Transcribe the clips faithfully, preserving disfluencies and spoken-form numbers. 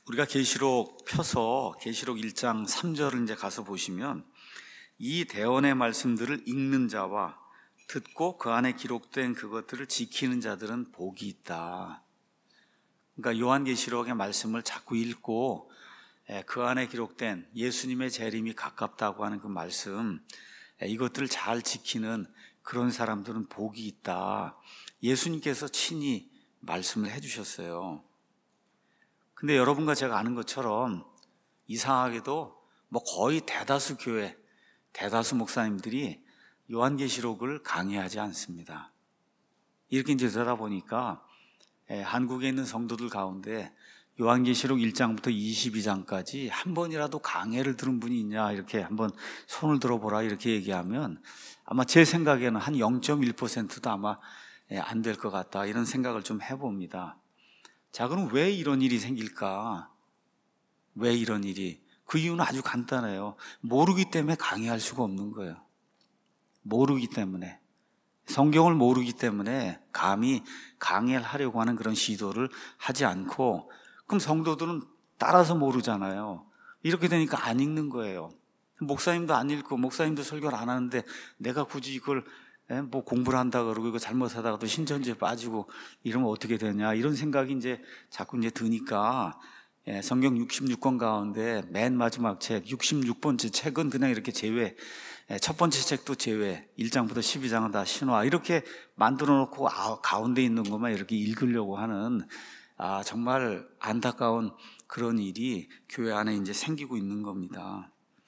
우리가 계시록 펴서 계시록 일 장 삼 절을 이제 가서 보시면 이 대언의 말씀들을 읽는 자와 듣고 그 안에 기록된 그것들을 지키는 자들은 복이 있다. 그러니까 요한계시록의 말씀을 자꾸 읽고 그 안에 기록된 예수님의 재림이 가깝다고 하는 그 말씀, 이것들을 잘 지키는 그런 사람들은 복이 있다. 예수님께서 친히 말씀을 해주셨어요. 근데 여러분과 제가 아는 것처럼 이상하게도 뭐 거의 대다수 교회, 대다수 목사님들이 요한계시록을 강의하지 않습니다. 이렇게 이제 되다 보니까 한국에 있는 성도들 가운데 요한계시록 일 장부터 이십이 장까지 한 번이라도 강해를 들은 분이 있냐, 이렇게 한번 손을 들어보라 이렇게 얘기하면 아마 제 생각에는 한 영 점 일 퍼센트도 아마 안 될 것 같다, 이런 생각을 좀 해봅니다. 자, 그럼 왜 이런 일이 생길까? 왜 이런 일이? 그 이유는 아주 간단해요. 모르기 때문에 강의할 수가 없는 거예요. 모르기 때문에. 성경을 모르기 때문에 감히 강의를 하려고 하는 그런 시도를 하지 않고, 그럼 성도들은 따라서 모르잖아요. 이렇게 되니까 안 읽는 거예요. 목사님도 안 읽고 목사님도 설교를 안 하는데 내가 굳이 이걸 뭐 공부를 한다 그러고 이거 잘못하다가 또 신천지에 빠지고 이러면 어떻게 되냐, 이런 생각이 이제 자꾸 이제 드니까 성경 육십육 권 가운데 맨 마지막 책 육십육 번째 책은 그냥 이렇게 제외, 첫 번째 책도 제외, 일 장부터 십이 장은 다 신화, 이렇게 만들어 놓고 가운데 있는 것만 이렇게 읽으려고 하는, 아, 정말 안타까운 그런 일이 교회 안에 이제 생기고 있는 겁니다.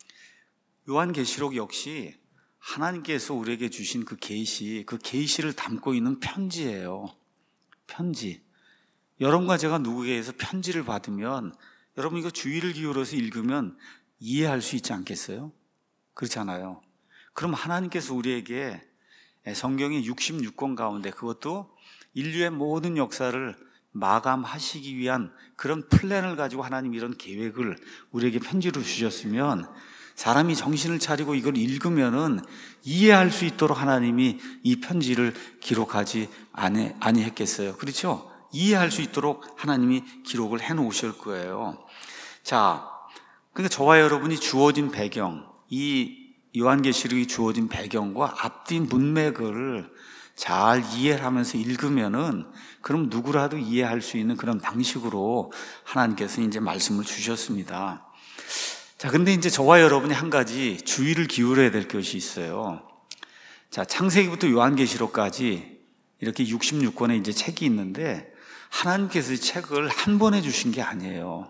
요한계시록 역시 하나님께서 우리에게 주신 그 계시, 그 계시를 담고 있는 편지예요. 편지. 여러분과 제가 누구에게서 편지를 받으면 여러분 이거 주의를 기울여서 읽으면 이해할 수 있지 않겠어요? 그렇잖아요. 그럼 하나님께서 우리에게 성경의 육십육 권 가운데, 그것도 인류의 모든 역사를 마감하시기 위한 그런 플랜을 가지고 하나님 이런 계획을 우리에게 편지로 주셨으면 사람이 정신을 차리고 이걸 읽으면은 이해할 수 있도록 하나님이 이 편지를 기록하지 아니했겠어요? 그렇죠? 이해할 수 있도록 하나님이 기록을 해 놓으실 거예요. 자, 그러니까 저와 여러분이 주어진 배경, 이 요한계시록이 주어진 배경과 앞뒤 문맥을 잘 이해하면서 읽으면은 그럼 누구라도 이해할 수 있는 그런 방식으로 하나님께서 이제 말씀을 주셨습니다. 자, 근데 이제 저와 여러분이 한 가지 주의를 기울여야 될 것이 있어요. 자, 창세기부터 요한계시록까지 이렇게 육십육 권의 이제 책이 있는데 하나님께서 이 책을 한 번에 주신 게 아니에요.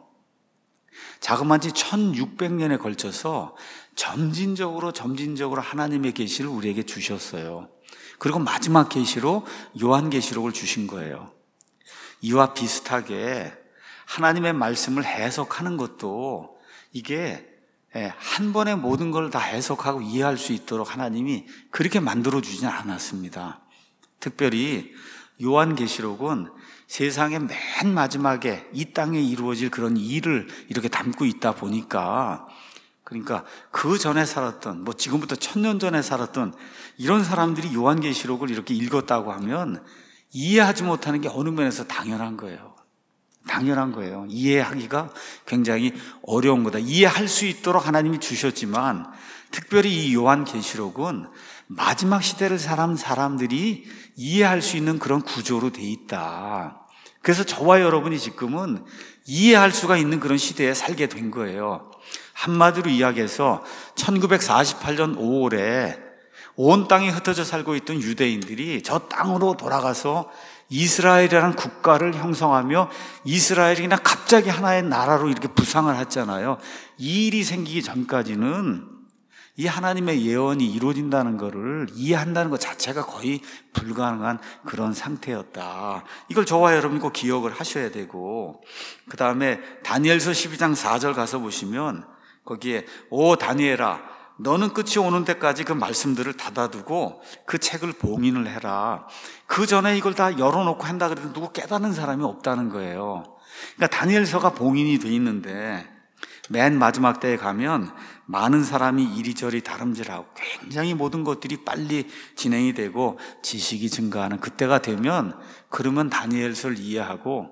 자그마치 천육백 년에 걸쳐서 점진적으로 점진적으로 하나님의 계시를 우리에게 주셨어요. 그리고 마지막 계시로 요한계시록을 주신 거예요. 이와 비슷하게 하나님의 말씀을 해석하는 것도 이게 한 번에 모든 걸 다 해석하고 이해할 수 있도록 하나님이 그렇게 만들어주지 않았습니다. 특별히 요한계시록은 세상의 맨 마지막에 이 땅에 이루어질 그런 일을 이렇게 담고 있다 보니까, 그러니까 그 전에 살았던, 뭐 지금부터 천년 전에 살았던 이런 사람들이 요한계시록을 이렇게 읽었다고 하면 이해하지 못하는 게 어느 면에서 당연한 거예요. 당연한 거예요. 이해하기가 굉장히 어려운 거다. 이해할 수 있도록 하나님이 주셨지만 특별히 이 요한계시록은 마지막 시대를 살아온 사람들이 이해할 수 있는 그런 구조로 돼 있다. 그래서 저와 여러분이 지금은 이해할 수가 있는 그런 시대에 살게 된 거예요. 한마디로 이야기해서 천구백사십팔 년 오월에 온 땅에 흩어져 살고 있던 유대인들이 저 땅으로 돌아가서 이스라엘이라는 국가를 형성하며 이스라엘이 그냥 갑자기 하나의 나라로 이렇게 부상을 했잖아요. 이 일이 생기기 전까지는 이 하나님의 예언이 이루어진다는 것을 이해한다는 것 자체가 거의 불가능한 그런 상태였다. 이걸 저와 여러분이 꼭 기억을 하셔야 되고, 그 다음에 다니엘서 십이 장 사 절 가서 보시면 거기에 오 다니엘아, 너는 끝이 오는 데까지 그 말씀들을 닫아두고 그 책을 봉인을 해라. 그 전에 이걸 다 열어놓고 한다 그래도 누구 깨닫는 사람이 없다는 거예요. 그러니까 다니엘서가 봉인이 돼 있는데 맨 마지막 때에 가면 많은 사람이 이리저리 다름질하고 굉장히 모든 것들이 빨리 진행이 되고 지식이 증가하는 그때가 되면, 그러면 다니엘서를 이해하고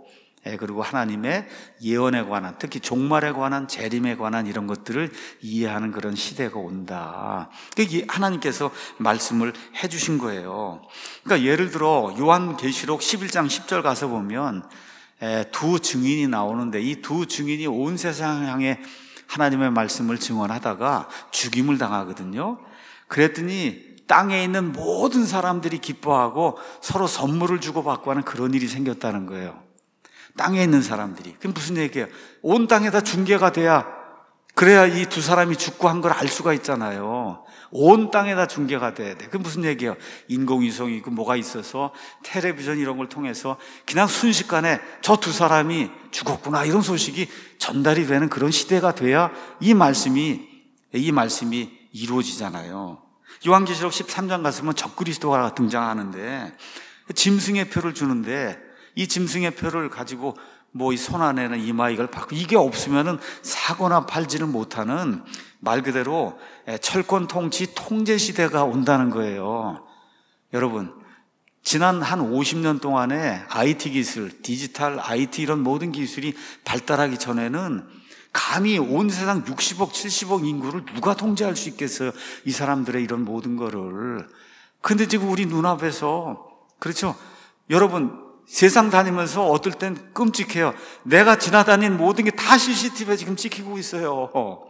예, 그리고 하나님의 예언에 관한, 특히 종말에 관한, 재림에 관한 이런 것들을 이해하는 그런 시대가 온다. 그러니까 하나님께서 말씀을 해주신 거예요. 그러니까 예를 들어 요한계시록 십일 장 십 절 가서 보면 예, 두 증인이 나오는데 이 두 증인이 온 세상 향해 하나님의 말씀을 증언하다가 죽임을 당하거든요. 그랬더니 땅에 있는 모든 사람들이 기뻐하고 서로 선물을 주고받고 하는 그런 일이 생겼다는 거예요. 땅에 있는 사람들이. 그게 무슨 얘기예요? 온 땅에다 중계가 돼야, 그래야 이 두 사람이 죽고 한 걸 알 수가 있잖아요. 온 땅에다 중계가 돼야 돼. 그게 무슨 얘기예요? 인공위성이 있고 뭐가 있어서 텔레비전 이런 걸 통해서 그냥 순식간에 저 두 사람이 죽었구나 이런 소식이 전달이 되는 그런 시대가 돼야 이 말씀이 이 말씀이 이루어지잖아요. 요한계시록 십삼 장 가서면 적그리스도가 등장하는데 짐승의 표를 주는데 이 짐승의 표를 가지고 뭐 이 손 안에는 이마 이걸 받고 이게 없으면은 사거나 팔지를 못하는 말 그대로 철권 통치 통제 시대가 온다는 거예요. 여러분, 지난 한 오십 년 동안에 아이티 기술, 디지털, 아이티 이런 모든 기술이 발달하기 전에는 감히 온 세상 육십억, 칠십억 인구를 누가 통제할 수 있겠어요? 이 사람들의 이런 모든 거를. 근데 지금 우리 눈앞에서, 그렇죠? 여러분, 세상 다니면서 어떨 땐 끔찍해요. 내가 지나다닌 모든 게 다 씨씨티비에 지금 찍히고 있어요.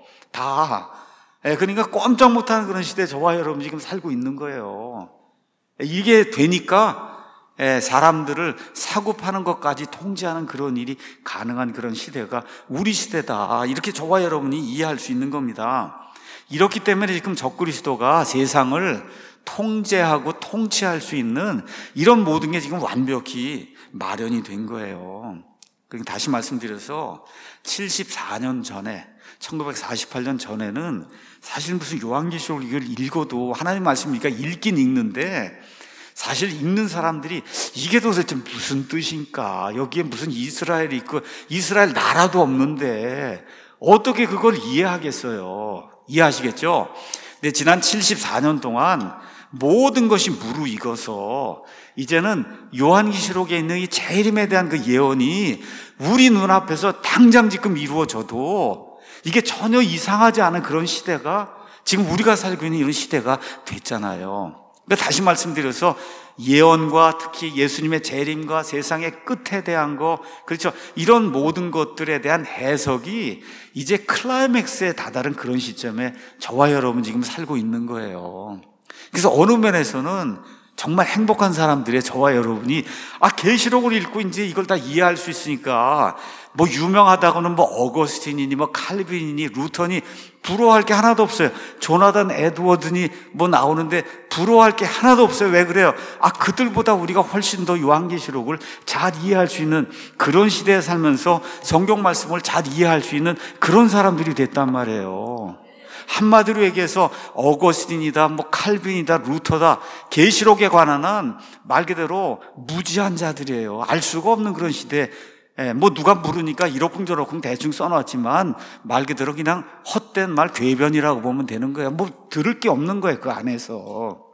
다. 그러니까 꼼짝 못하는 그런 시대에 저와 여러분 지금 살고 있는 거예요. 이게 되니까 사람들을 사고 파는 것까지 통제하는 그런 일이 가능한 그런 시대가 우리 시대다. 이렇게 저와 여러분이 이해할 수 있는 겁니다. 이렇기 때문에 지금 적그리스도가 세상을 통제하고 통치할 수 있는 이런 모든 게 지금 완벽히 마련이 된 거예요. 그러니까 다시 말씀드려서 칠십사 년 전에, 천구백사십팔 년 전에는 사실 무슨 요한계시록을 이걸 읽어도 하나님 말씀이니까 읽긴 읽는데 사실 읽는 사람들이 이게 도대체 무슨 뜻인가, 여기에 무슨 이스라엘이 있고 이스라엘 나라도 없는데 어떻게 그걸 이해하겠어요? 이해하시겠죠? 근데 지난 칠십사 년 동안 모든 것이 무르익어서 이제는 요한계시록에 있는 이 재림에 대한 그 예언이 우리 눈앞에서 당장 지금 이루어져도 이게 전혀 이상하지 않은 그런 시대가 지금 우리가 살고 있는 이런 시대가 됐잖아요. 그러니까 다시 말씀드려서 예언과 특히 예수님의 재림과 세상의 끝에 대한 거, 그렇죠? 이런 모든 것들에 대한 해석이 이제 클라이맥스에 다다른 그런 시점에 저와 여러분 지금 살고 있는 거예요. 그래서 어느 면에서는 정말 행복한 사람들의 저와 여러분이 아 계시록을 읽고 이제 이걸 다 이해할 수 있으니까 뭐 유명하다고는 뭐 어거스틴이니 뭐 칼빈이니 루터니 부러워할 게 하나도 없어요. 조나단 에드워드니 뭐 나오는데 부러워할 게 하나도 없어요. 왜 그래요? 아 그들보다 우리가 훨씬 더 요한계시록을 잘 이해할 수 있는 그런 시대에 살면서 성경 말씀을 잘 이해할 수 있는 그런 사람들이 됐단 말이에요. 한마디로 얘기해서 어거스틴이다, 뭐 칼빈이다, 루터다, 계시록에 관한 한 말 그대로 무지한 자들이에요. 알 수가 없는 그런 시대에 뭐 누가 물으니까 이러쿵저러쿵 대충 써놨지만 말 그대로 그냥 헛된 말, 궤변이라고 보면 되는 거예요. 뭐 들을 게 없는 거예요, 그 안에서.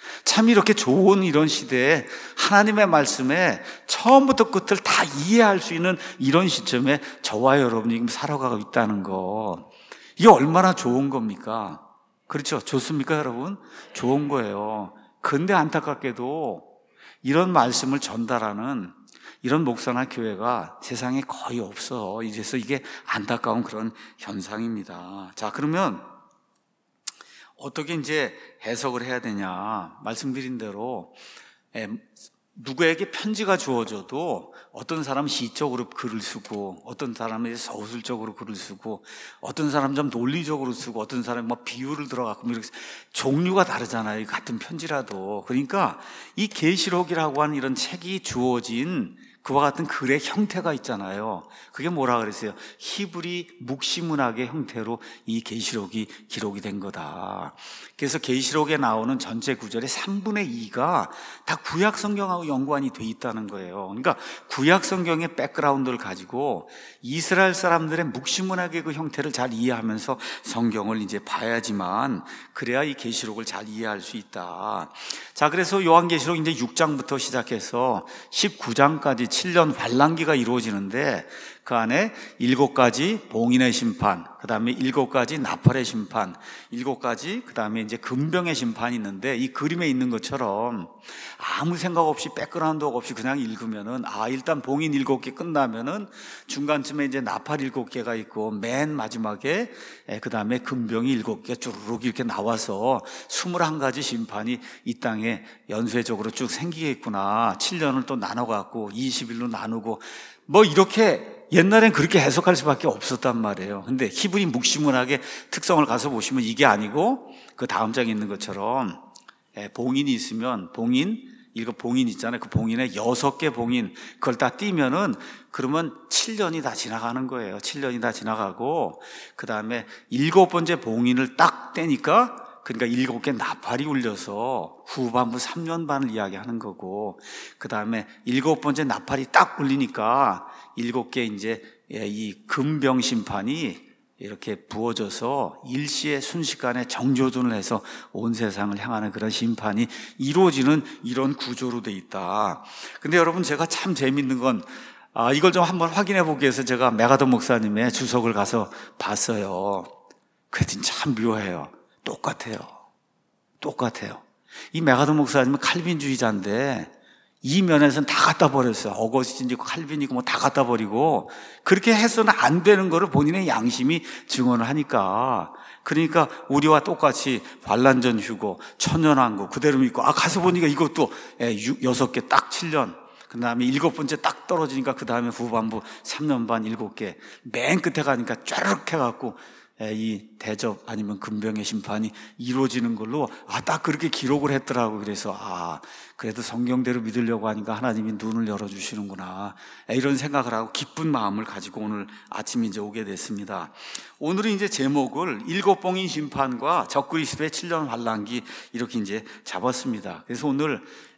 참 이렇게 좋은 이런 시대에 하나님의 말씀에 처음부터 끝을 다 이해할 수 있는 이런 시점에 저와 여러분이 지금 살아가고 있다는 거, 이게 얼마나 좋은 겁니까? 그렇죠? 좋습니까, 여러분? 좋은 거예요. 근데 안타깝게도 이런 말씀을 전달하는 이런 목사나 교회가 세상에 거의 없어. 이제서 이게 안타까운 그런 현상입니다. 자, 그러면 어떻게 이제 해석을 해야 되냐? 말씀드린 대로 누구에게 편지가 주어져도 어떤 사람은 시적으로 글을 쓰고 어떤 사람은 서술적으로 글을 쓰고 어떤 사람은 좀 논리적으로 쓰고 어떤 사람은 뭐 비유를 들어가고 이렇게 종류가 다르잖아요. 같은 편지라도. 그러니까 이 계시록이라고 하는 이런 책이 주어진 그와 같은 글의 형태가 있잖아요. 그게 뭐라 그랬어요? 히브리 묵시문학의 형태로 이 계시록이 기록이 된 거다. 그래서 계시록에 나오는 전체 구절의 삼분의 이가 다 구약 성경하고 연관이 돼 있다는 거예요. 그러니까 구약 성경의 백그라운드를 가지고 이스라엘 사람들의 묵시문학의 그 형태를 잘 이해하면서 성경을 이제 봐야지만 그래야 이 계시록을 잘 이해할 수 있다. 자, 그래서 요한계시록 이제 육 장부터 시작해서 십구 장까지 칠 년 환란기가 이루어지는데 그 안에 일곱 가지 봉인의 심판, 그 다음에 일곱 가지 나팔의 심판, 일곱 가지 그 다음에 이제 금병의 심판이 있는데, 이 그림에 있는 것처럼 아무 생각 없이 백그라운드 없이 그냥 읽으면은 아 일단 봉인 일곱 개 끝나면은 중간쯤에 이제 나팔 일곱 개가 있고 맨 마지막에 그 다음에 금병이 일곱 개 쭈르륵 이렇게 나와서 스물한 가지 심판이 이 땅에 연쇄적으로 쭉 생기겠구나. 칠 년을 또 나눠갖고 이십 일로 나누고 뭐 이렇게 옛날엔 그렇게 해석할 수밖에 없었단 말이에요. 근데 히브리 묵시문학의 특성을 가서 보시면 이게 아니고 그 다음 장에 있는 것처럼 봉인이 있으면 봉인, 이거 봉인 있잖아요. 그 봉인에 여섯 개 봉인, 그걸 다 띄면은 그러면 칠 년이 다 지나가는 거예요. 칠 년이 다 지나가고 그 다음에 일곱 번째 봉인을 딱 떼니까 그러니까 일곱 개 나팔이 울려서 후반부 삼 년 반을 이야기하는 거고, 그 다음에 일곱 번째 나팔이 딱 울리니까 일곱 개 이제 이 금병 심판이 이렇게 부어져서 일시에 순식간에 정조준을 해서 온 세상을 향하는 그런 심판이 이루어지는 이런 구조로 돼 있다. 근데 여러분, 제가 참 재밌는 건 아, 이걸 좀 한번 확인해 보기 위해서 제가 메가더 목사님의 주석을 가서 봤어요. 그랬더니 참 묘해요. 똑같아요. 똑같아요. 이 메가더 목사님은 칼빈주의자인데 이 면에서는 다 갖다 버렸어요. 어거스틴이고 칼빈이고 뭐 다 갖다 버리고, 그렇게 해서는 안 되는 거를 본인의 양심이 증언을 하니까, 그러니까 우리와 똑같이 환란전 휴고, 천년왕국 그대로 믿고, 아 가서 보니까 이것도 여섯 개 딱 칠 년, 그 다음에 일곱 번째 딱 떨어지니까 그 다음에 후반부 삼 년 반 일곱 개, 맨 끝에 가니까 쫘르륵 해갖고 이 대접 아니면 금병의 심판이 이루어지는 걸로 아 딱 그렇게 기록을 했더라고. 그래서 아 그래도 성경대로 믿으려고 하니까 하나님이 눈을 열어주시는구나, 이런 생각을 하고 기쁜 마음을 가지고 오늘 아침 이제 오게 됐습니다. 오늘은 이제 제목을 일곱 봉인 심판과 적그리스도의 칠 년 환란기 이렇게 이제 잡았습니다. 그래서 오늘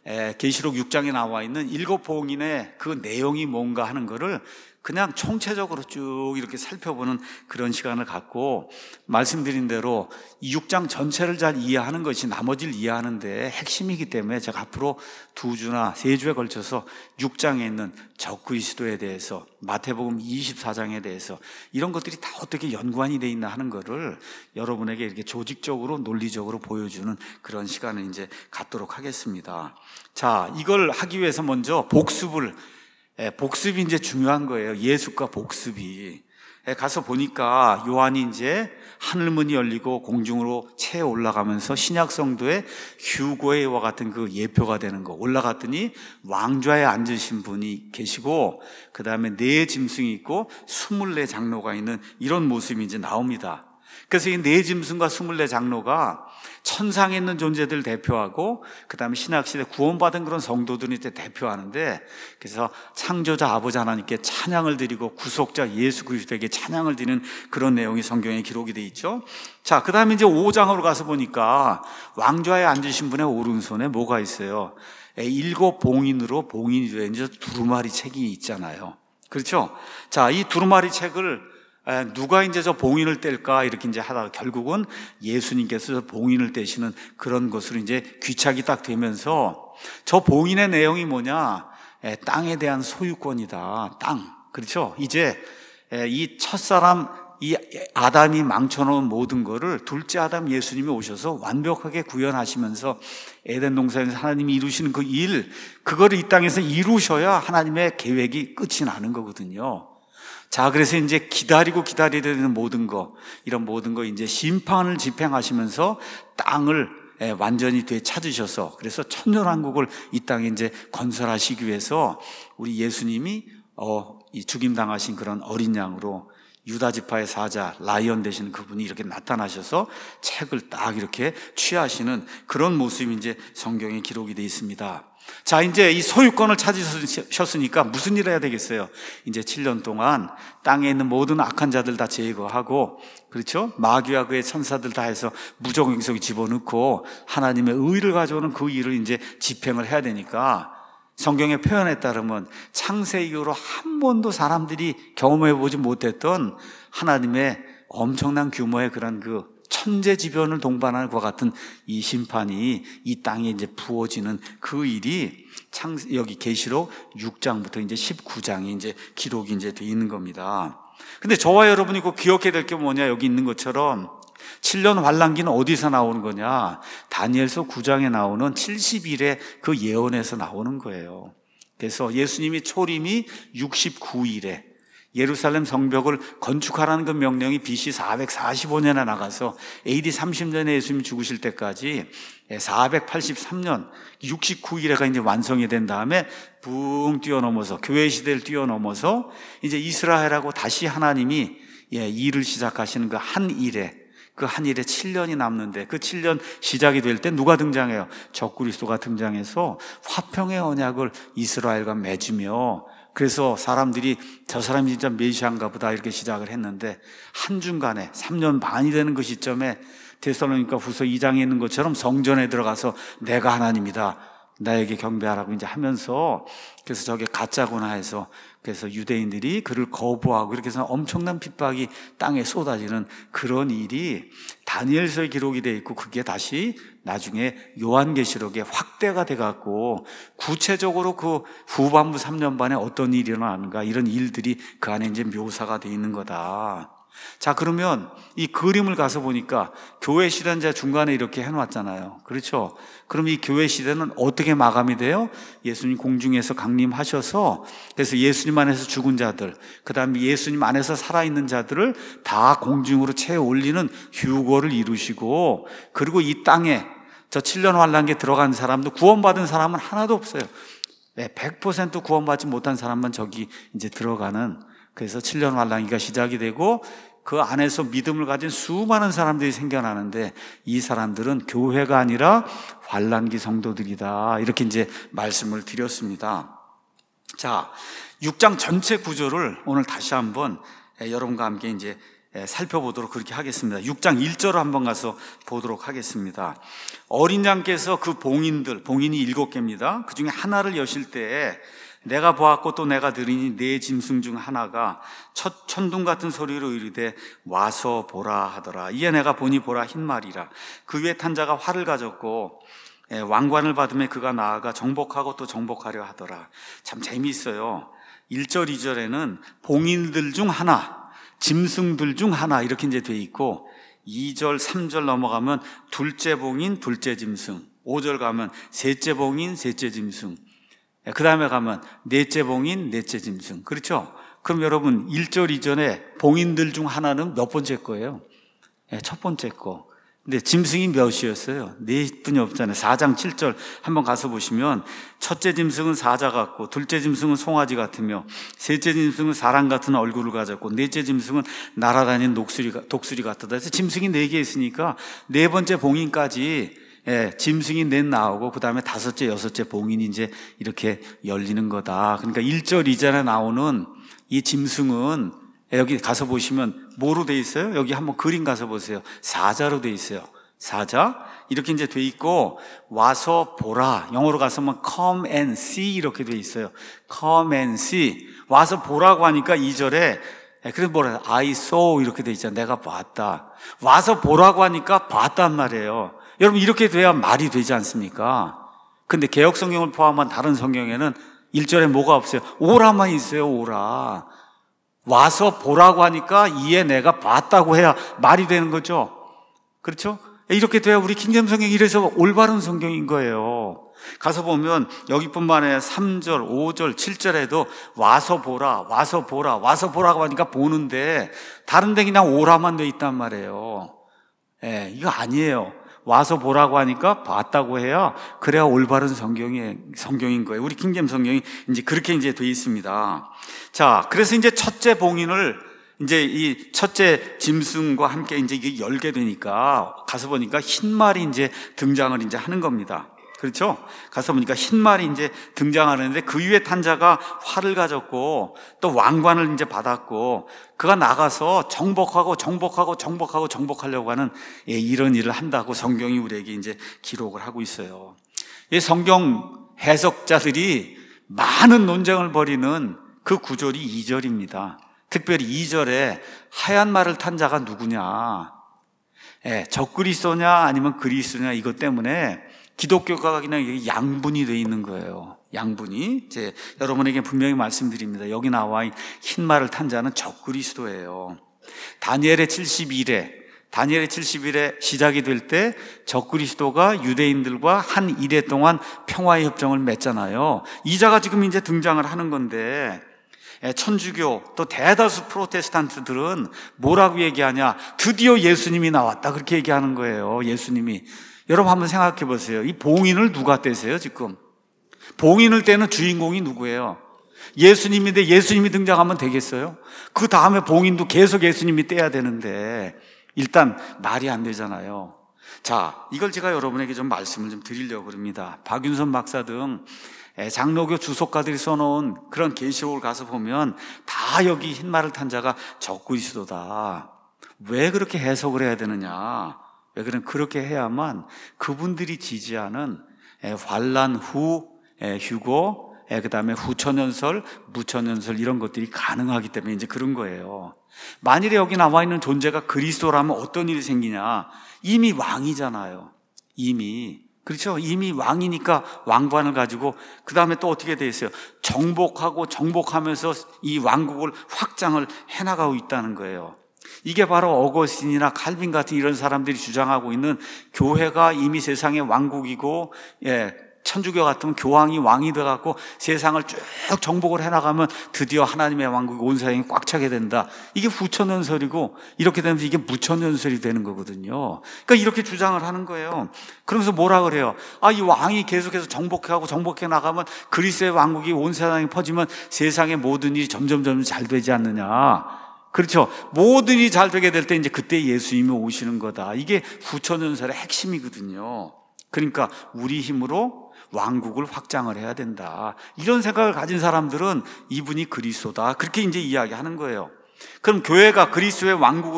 계시록 육 장에 나와 있는 일곱 봉인의 그 내용이 뭔가 하는 거를 그냥 총체적으로 쭉 이렇게 살펴보는 그런 시간을 갖고, 말씀드린 대로 이 육 장 전체를 잘 이해하는 것이 나머지를 이해하는 데 핵심이기 때문에 제가 앞으로 두 주나 세 주에 걸쳐서 육 장에 있는 적그리스도에 대해서, 마태복음 이십사 장에 대해서 이런 것들이 다 어떻게 연관이 돼 있나 하는 거를 여러분에게 이렇게 조직적으로 논리적으로 보여주는 그런 시간을 이제 갖도록 하겠습니다. 자, 이걸 하기 위해서 먼저 복습을 예, 복습이 이제 중요한 거예요. 예수과 복습이. 예, 가서 보니까 요한이 이제 하늘문이 열리고 공중으로 채 올라가면서 신약 성도의 휴거에와 같은 그 예표가 되는 거, 올라갔더니 왕좌에 앉으신 분이 계시고 그 다음에 네 짐승이 있고 스물네 장로가 있는 이런 모습이 이제 나옵니다. 그래서 이 네 짐승과 스물네 장로가 천상에 있는 존재들 대표하고 그 다음에 신약시대 구원받은 그런 성도들을 이제 대표하는데, 그래서 창조자 아버지 하나님께 찬양을 드리고 구속자 예수 그리스도에게 찬양을 드리는 그런 내용이 성경에 기록이 되어 있죠. 자, 그 다음에 이제 오 장으로 가서 보니까 왕좌에 앉으신 분의 오른손에 뭐가 있어요? 일곱 봉인으로 봉인이 된 두루마리 책이 있잖아요. 그렇죠? 자, 이 두루마리 책을 누가 이제 저 봉인을 뗄까 이렇게 이제 하다가 결국은 예수님께서 봉인을 떼시는 그런 것으로 이제 귀착이 딱 되면서, 저 봉인의 내용이 뭐냐? 땅에 대한 소유권이다. 땅. 그렇죠? 이제 이 첫사람 이 아담이 망쳐놓은 모든 거를 둘째 아담 예수님이 오셔서 완벽하게 구현하시면서 에덴 동산에서 하나님이 이루시는 그 일, 그거를 이 땅에서 이루셔야 하나님의 계획이 끝이 나는 거거든요. 자, 그래서 이제 기다리고 기다려야 되는 모든 거, 이런 모든 거 이제 심판을 집행하시면서 땅을 완전히 되찾으셔서, 그래서 천년왕국을 이 땅에 이제 건설하시기 위해서 우리 예수님이 어, 이 죽임당하신 그런 어린 양으로 유다 지파의 사자, 라이언 되시는 그분이 이렇게 나타나셔서 책을 딱 이렇게 취하시는 그런 모습이 이제 성경에 기록이 되어 있습니다. 자, 이제 이 소유권을 찾으셨으니까 무슨 일을 해야 되겠어요? 이제 칠 년 동안 땅에 있는 모든 악한 자들 다 제거하고, 그렇죠? 마귀와 그의 천사들 다 해서 무적행성에 집어넣고 하나님의 의를 가져오는 그 일을 이제 집행을 해야 되니까, 성경의 표현에 따르면 창세 이후로 한 번도 사람들이 경험해보지 못했던 하나님의 엄청난 규모의 그런 그 천재지변을 동반하는 것과 같은 이 심판이 이 땅에 이제 부어지는 그 일이 창 여기 계시록 육 장부터 이제 십구 장이 이제 기록이 이제 돼 있는 겁니다. 근데 저와 여러분이 꼭 기억해야 될 게 뭐냐, 여기 있는 것처럼 칠 년 환란기는 어디서 나오는 거냐? 다니엘서 구 장에 나오는 칠십 일의 그 예언에서 나오는 거예요. 그래서 예수님이 초림이 육십구 일에 예루살렘 성벽을 건축하라는 그 명령이 비씨 사백사십오 년에 나가서 에이디 삼십 년에 예수님이 죽으실 때까지 사백팔십삼 년 육십구 일에가 이제 완성이 된 다음에 붕 뛰어넘어서 교회 시대를 뛰어넘어서 이제 이스라엘하고 다시 하나님이 예, 일을 시작하시는 그 한 일에 그 한 일에 칠 년이 남는데 그 칠 년 시작이 될 때 누가 등장해요? 적그리스도가 등장해서 화평의 언약을 이스라엘과 맺으며, 그래서 사람들이 저 사람이 진짜 메시아인가 보다 이렇게 시작을 했는데 한중간에 삼 년 반이 되는 그 시점에 데살로니가 후서 이 장에 있는 것처럼 성전에 들어가서 내가 하나님이다, 나에게 경배하라고 이제 하면서, 그래서 저게 가짜구나 해서 그래서 유대인들이 그를 거부하고 이렇게 해서 엄청난 핍박이 땅에 쏟아지는 그런 일이 다니엘서에 기록이 되어 있고, 그게 다시 나중에 요한계시록에 확대가 돼갖고 구체적으로 그 후반부 삼 년 반에 어떤 일이 일어나는가, 이런 일들이 그 안에 이제 묘사가 되어 있는 거다. 자, 그러면 이 그림을 가서 보니까 교회 시대는 이제 중간에 이렇게 해놨잖아요. 그렇죠? 그럼 이 교회 시대는 어떻게 마감이 돼요? 예수님 공중에서 강림하셔서, 그래서 예수님 안에서 죽은 자들, 그 다음에 예수님 안에서 살아있는 자들을 다 공중으로 채워 올리는 휴거를 이루시고, 그리고 이 땅에 저 칠 년 환란기에 들어간 사람도 구원받은 사람은 하나도 없어요. 백 퍼센트 구원받지 못한 사람만 저기 이제 들어가는, 그래서 칠 년 환란기가 시작이 되고 그 안에서 믿음을 가진 수많은 사람들이 생겨나는데, 이 사람들은 교회가 아니라 환란기 성도들이다, 이렇게 이제 말씀을 드렸습니다. 자, 육 장 전체 구조를 오늘 다시 한번 여러분과 함께 이제 살펴보도록 그렇게 하겠습니다. 육 장 일 절을 한번 가서 보도록 하겠습니다. 어린 양께서 그 봉인들, 봉인이 일곱 개입니다. 그 중에 하나를 여실 때에 내가 보았고 또 내가 들으니 네 짐승 중 하나가 첫 천둥 같은 소리로 이르되 와서 보라 하더라. 이에 내가 보니 보라 흰 말이라. 그 위에 탄 자가 활을 가졌고 왕관을 받으며 그가 나아가 정복하고 또 정복하려 하더라. 참 재미있어요. 일 절 이 절에는 봉인들 중 하나, 짐승들 중 하나 이렇게 이제 돼 있고, 이 절 삼 절 넘어가면 둘째 봉인, 둘째 짐승, 오 절 가면 셋째 봉인, 셋째 짐승, 그 다음에 가면 넷째 봉인, 넷째 짐승. 그렇죠? 그럼 여러분 일 절 이전에 봉인들 중 하나는 몇 번째 거예요? 첫 번째 거. 근데 짐승이 몇이었어요? 네 분이 없잖아요. 사 장 칠 절 한번 가서 보시면 첫째 짐승은 사자 같고, 둘째 짐승은 송아지 같으며, 셋째 짐승은 사람 같은 얼굴을 가졌고, 넷째 짐승은 날아다니는 독수리, 독수리 같다. 그래서 짐승이 네 개 있으니까 네 번째 봉인까지 예, 짐승이 넷 나오고 그 다음에 다섯째, 여섯째 봉인이 이제 이렇게 열리는 거다. 그러니까 일 절 이전에 나오는 이 짐승은 여기 가서 보시면 뭐로 돼 있어요? 여기 한번 그림 가서 보세요. 사자로 돼 있어요. 사자 이렇게 이제 돼 있고, 와서 보라, 영어로 가서면 come and see 이렇게 돼 있어요. come and see, 와서 보라고 하니까 이 절에 그래서 뭐라 I saw 이렇게 돼 있잖아요. 내가 봤다. 와서 보라고 하니까 봤단 말이에요. 여러분 이렇게 돼야 말이 되지 않습니까? 근데 개역 성경을 포함한 다른 성경에는 일 절에 뭐가 없어요? 오라만 있어요. 오라. 와서 보라고 하니까 이에 내가 봤다고 해야 말이 되는 거죠. 그렇죠? 이렇게 돼야 우리 킹잼 성경이 이래서 올바른 성경인 거예요. 가서 보면 여기뿐만 아니라 삼 절, 오 절, 칠 절에도 와서 보라, 와서 보라, 와서 보라고 하니까 보는데 다른 데 그냥 오라만 돼 있단 말이에요. 예, 이거 아니에요. 와서 보라고 하니까 봤다고 해야 그래야 올바른 성경이 성경인 거예요. 우리 킹잼 성경이 이제 그렇게 이제 돼 있습니다. 자, 그래서 이제 첫째 봉인을 이제 이 첫째 짐승과 함께 이제 이게 열게 되니까 가서 보니까 흰 말이 이제 등장을 이제 하는 겁니다. 그렇죠? 가서 보니까 흰 말이 이제 등장하는데 그 위에 탄 자가 활을 가졌고 또 왕관을 이제 받았고 그가 나가서 정복하고 정복하고 정복하고 정복하려고 하는 예, 이런 일을 한다고 성경이 우리에게 이제 기록을 하고 있어요. 이 성경 해석자들이 많은 논쟁을 벌이는 그 구절이 이 절입니다. 특별히 이 절에 하얀 말을 탄 자가 누구냐? 예, 적그리스도냐 아니면 그리스도냐 이것 때문에 기독교가 그냥 양분이 되어 있는 거예요. 양분이. 이제 여러분에게 분명히 말씀드립니다. 여기 나와 있는 흰말을 탄 자는 적그리스도예요. 다니엘의 칠십일 회, 다니엘의 칠십일 회 시작이 될 때 적그리스도가 유대인들과 한 일 회 동안 평화의 협정을 맺잖아요. 이자가 지금 이제 등장을 하는 건데, 천주교 또 대다수 프로테스탄트들은 뭐라고 얘기하냐? 드디어 예수님이 나왔다, 그렇게 얘기하는 거예요. 예수님이. 여러분 한번 생각해 보세요. 이 봉인을 누가 떼세요 지금? 봉인을 떼는 주인공이 누구예요? 예수님인데 예수님이 등장하면 되겠어요? 그 다음에 봉인도 계속 예수님이 떼야 되는데 일단 말이 안 되잖아요. 자, 이걸 제가 여러분에게 좀 말씀을 좀 드리려고 합니다. 박윤선 박사 등 장로교 주석가들이 써놓은 그런 계시록을 가서 보면 다 여기 흰말을 탄 자가 적그리스도다. 왜 그렇게 해석을 해야 되느냐? 왜 그런 그렇게 해야만 그분들이 지지하는 환란 후 휴고, 그 다음에 후천연설, 무천연설 이런 것들이 가능하기 때문에 이제 그런 거예요. 만일에 여기 나와 있는 존재가 그리스도라면 어떤 일이 생기냐? 이미 왕이잖아요. 이미. 그렇죠? 이미 왕이니까 왕관을 가지고 그 다음에 또 어떻게 돼 있어요? 정복하고 정복하면서 이 왕국을 확장을 해나가고 있다는 거예요. 이게 바로 어거스틴이나 칼빈 같은 이런 사람들이 주장하고 있는 교회가 이미 세상의 왕국이고, 예, 천주교 같으면 교황이 왕이 돼갖고 세상을 쭉 정복을 해나가면 드디어 하나님의 왕국이 온 세상에 꽉 차게 된다. 이게 후천연설이고, 이렇게 되면서 이게 무천연설이 되는 거거든요. 그러니까 이렇게 주장을 하는 거예요. 그러면서 뭐라 그래요? 아, 이 왕이 계속해서 정복해가고 정복해 나가면 그리스도의 왕국이 온 세상에 퍼지면 세상의 모든 일이 점점 점점 잘 되지 않느냐. 그렇죠. 모든 일이 잘 되게 될 때 이제 그때 예수님이 오시는 거다. 이게 후천연설의 핵심이거든요. 그러니까 우리 힘으로 왕국을 확장을 해야 된다. 이런 생각을 가진 사람들은 이분이 그리스도다, 그렇게 이제 이야기하는 거예요. 그럼 교회가 그리스도의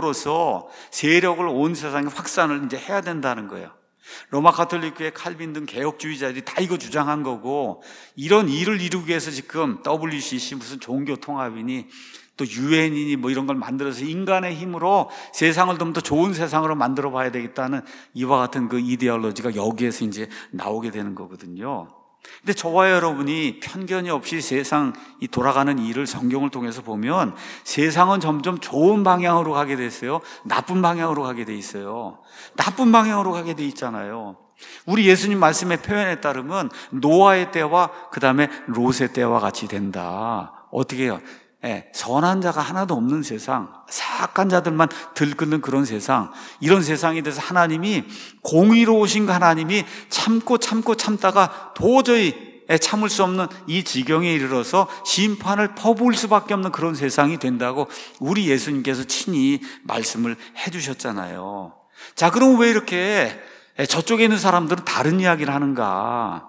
왕국으로서 세력을 온 세상에 확산을 이제 해야 된다는 거예요. 로마 가톨릭교회 칼빈 등 개혁주의자들이 다 이거 주장한 거고, 이런 일을 이루기 위해서 지금 더블유씨씨 무슨 종교통합이니 또 유엔이니 뭐 이런 걸 만들어서 인간의 힘으로 세상을 좀 더 좋은 세상으로 만들어 봐야 되겠다는 이와 같은 그 이데올로지가 여기에서 이제 나오게 되는 거거든요. 근데 저와 여러분이 편견이 없이 세상 이 돌아가는 일을 성경을 통해서 보면 세상은 점점 좋은 방향으로 가게 됐어요? 나쁜 방향으로 가게 돼 있어요? 나쁜 방향으로 가게 돼 있잖아요. 우리 예수님 말씀의 표현에 따르면 노아의 때와 그 다음에 롯의 때와 같이 된다. 어떻게 해요? 예, 선한 자가 하나도 없는 세상, 사악한 자들만 들끓는 그런 세상, 이런 세상이 돼서 하나님이 공의로우신 그 하나님이 참고 참고 참다가 도저히 참을 수 없는 이 지경에 이르러서 심판을 퍼부을 수밖에 없는 그런 세상이 된다고 우리 예수님께서 친히 말씀을 해주셨잖아요. 자, 그럼 왜 이렇게 저쪽에 있는 사람들은 다른 이야기를 하는가?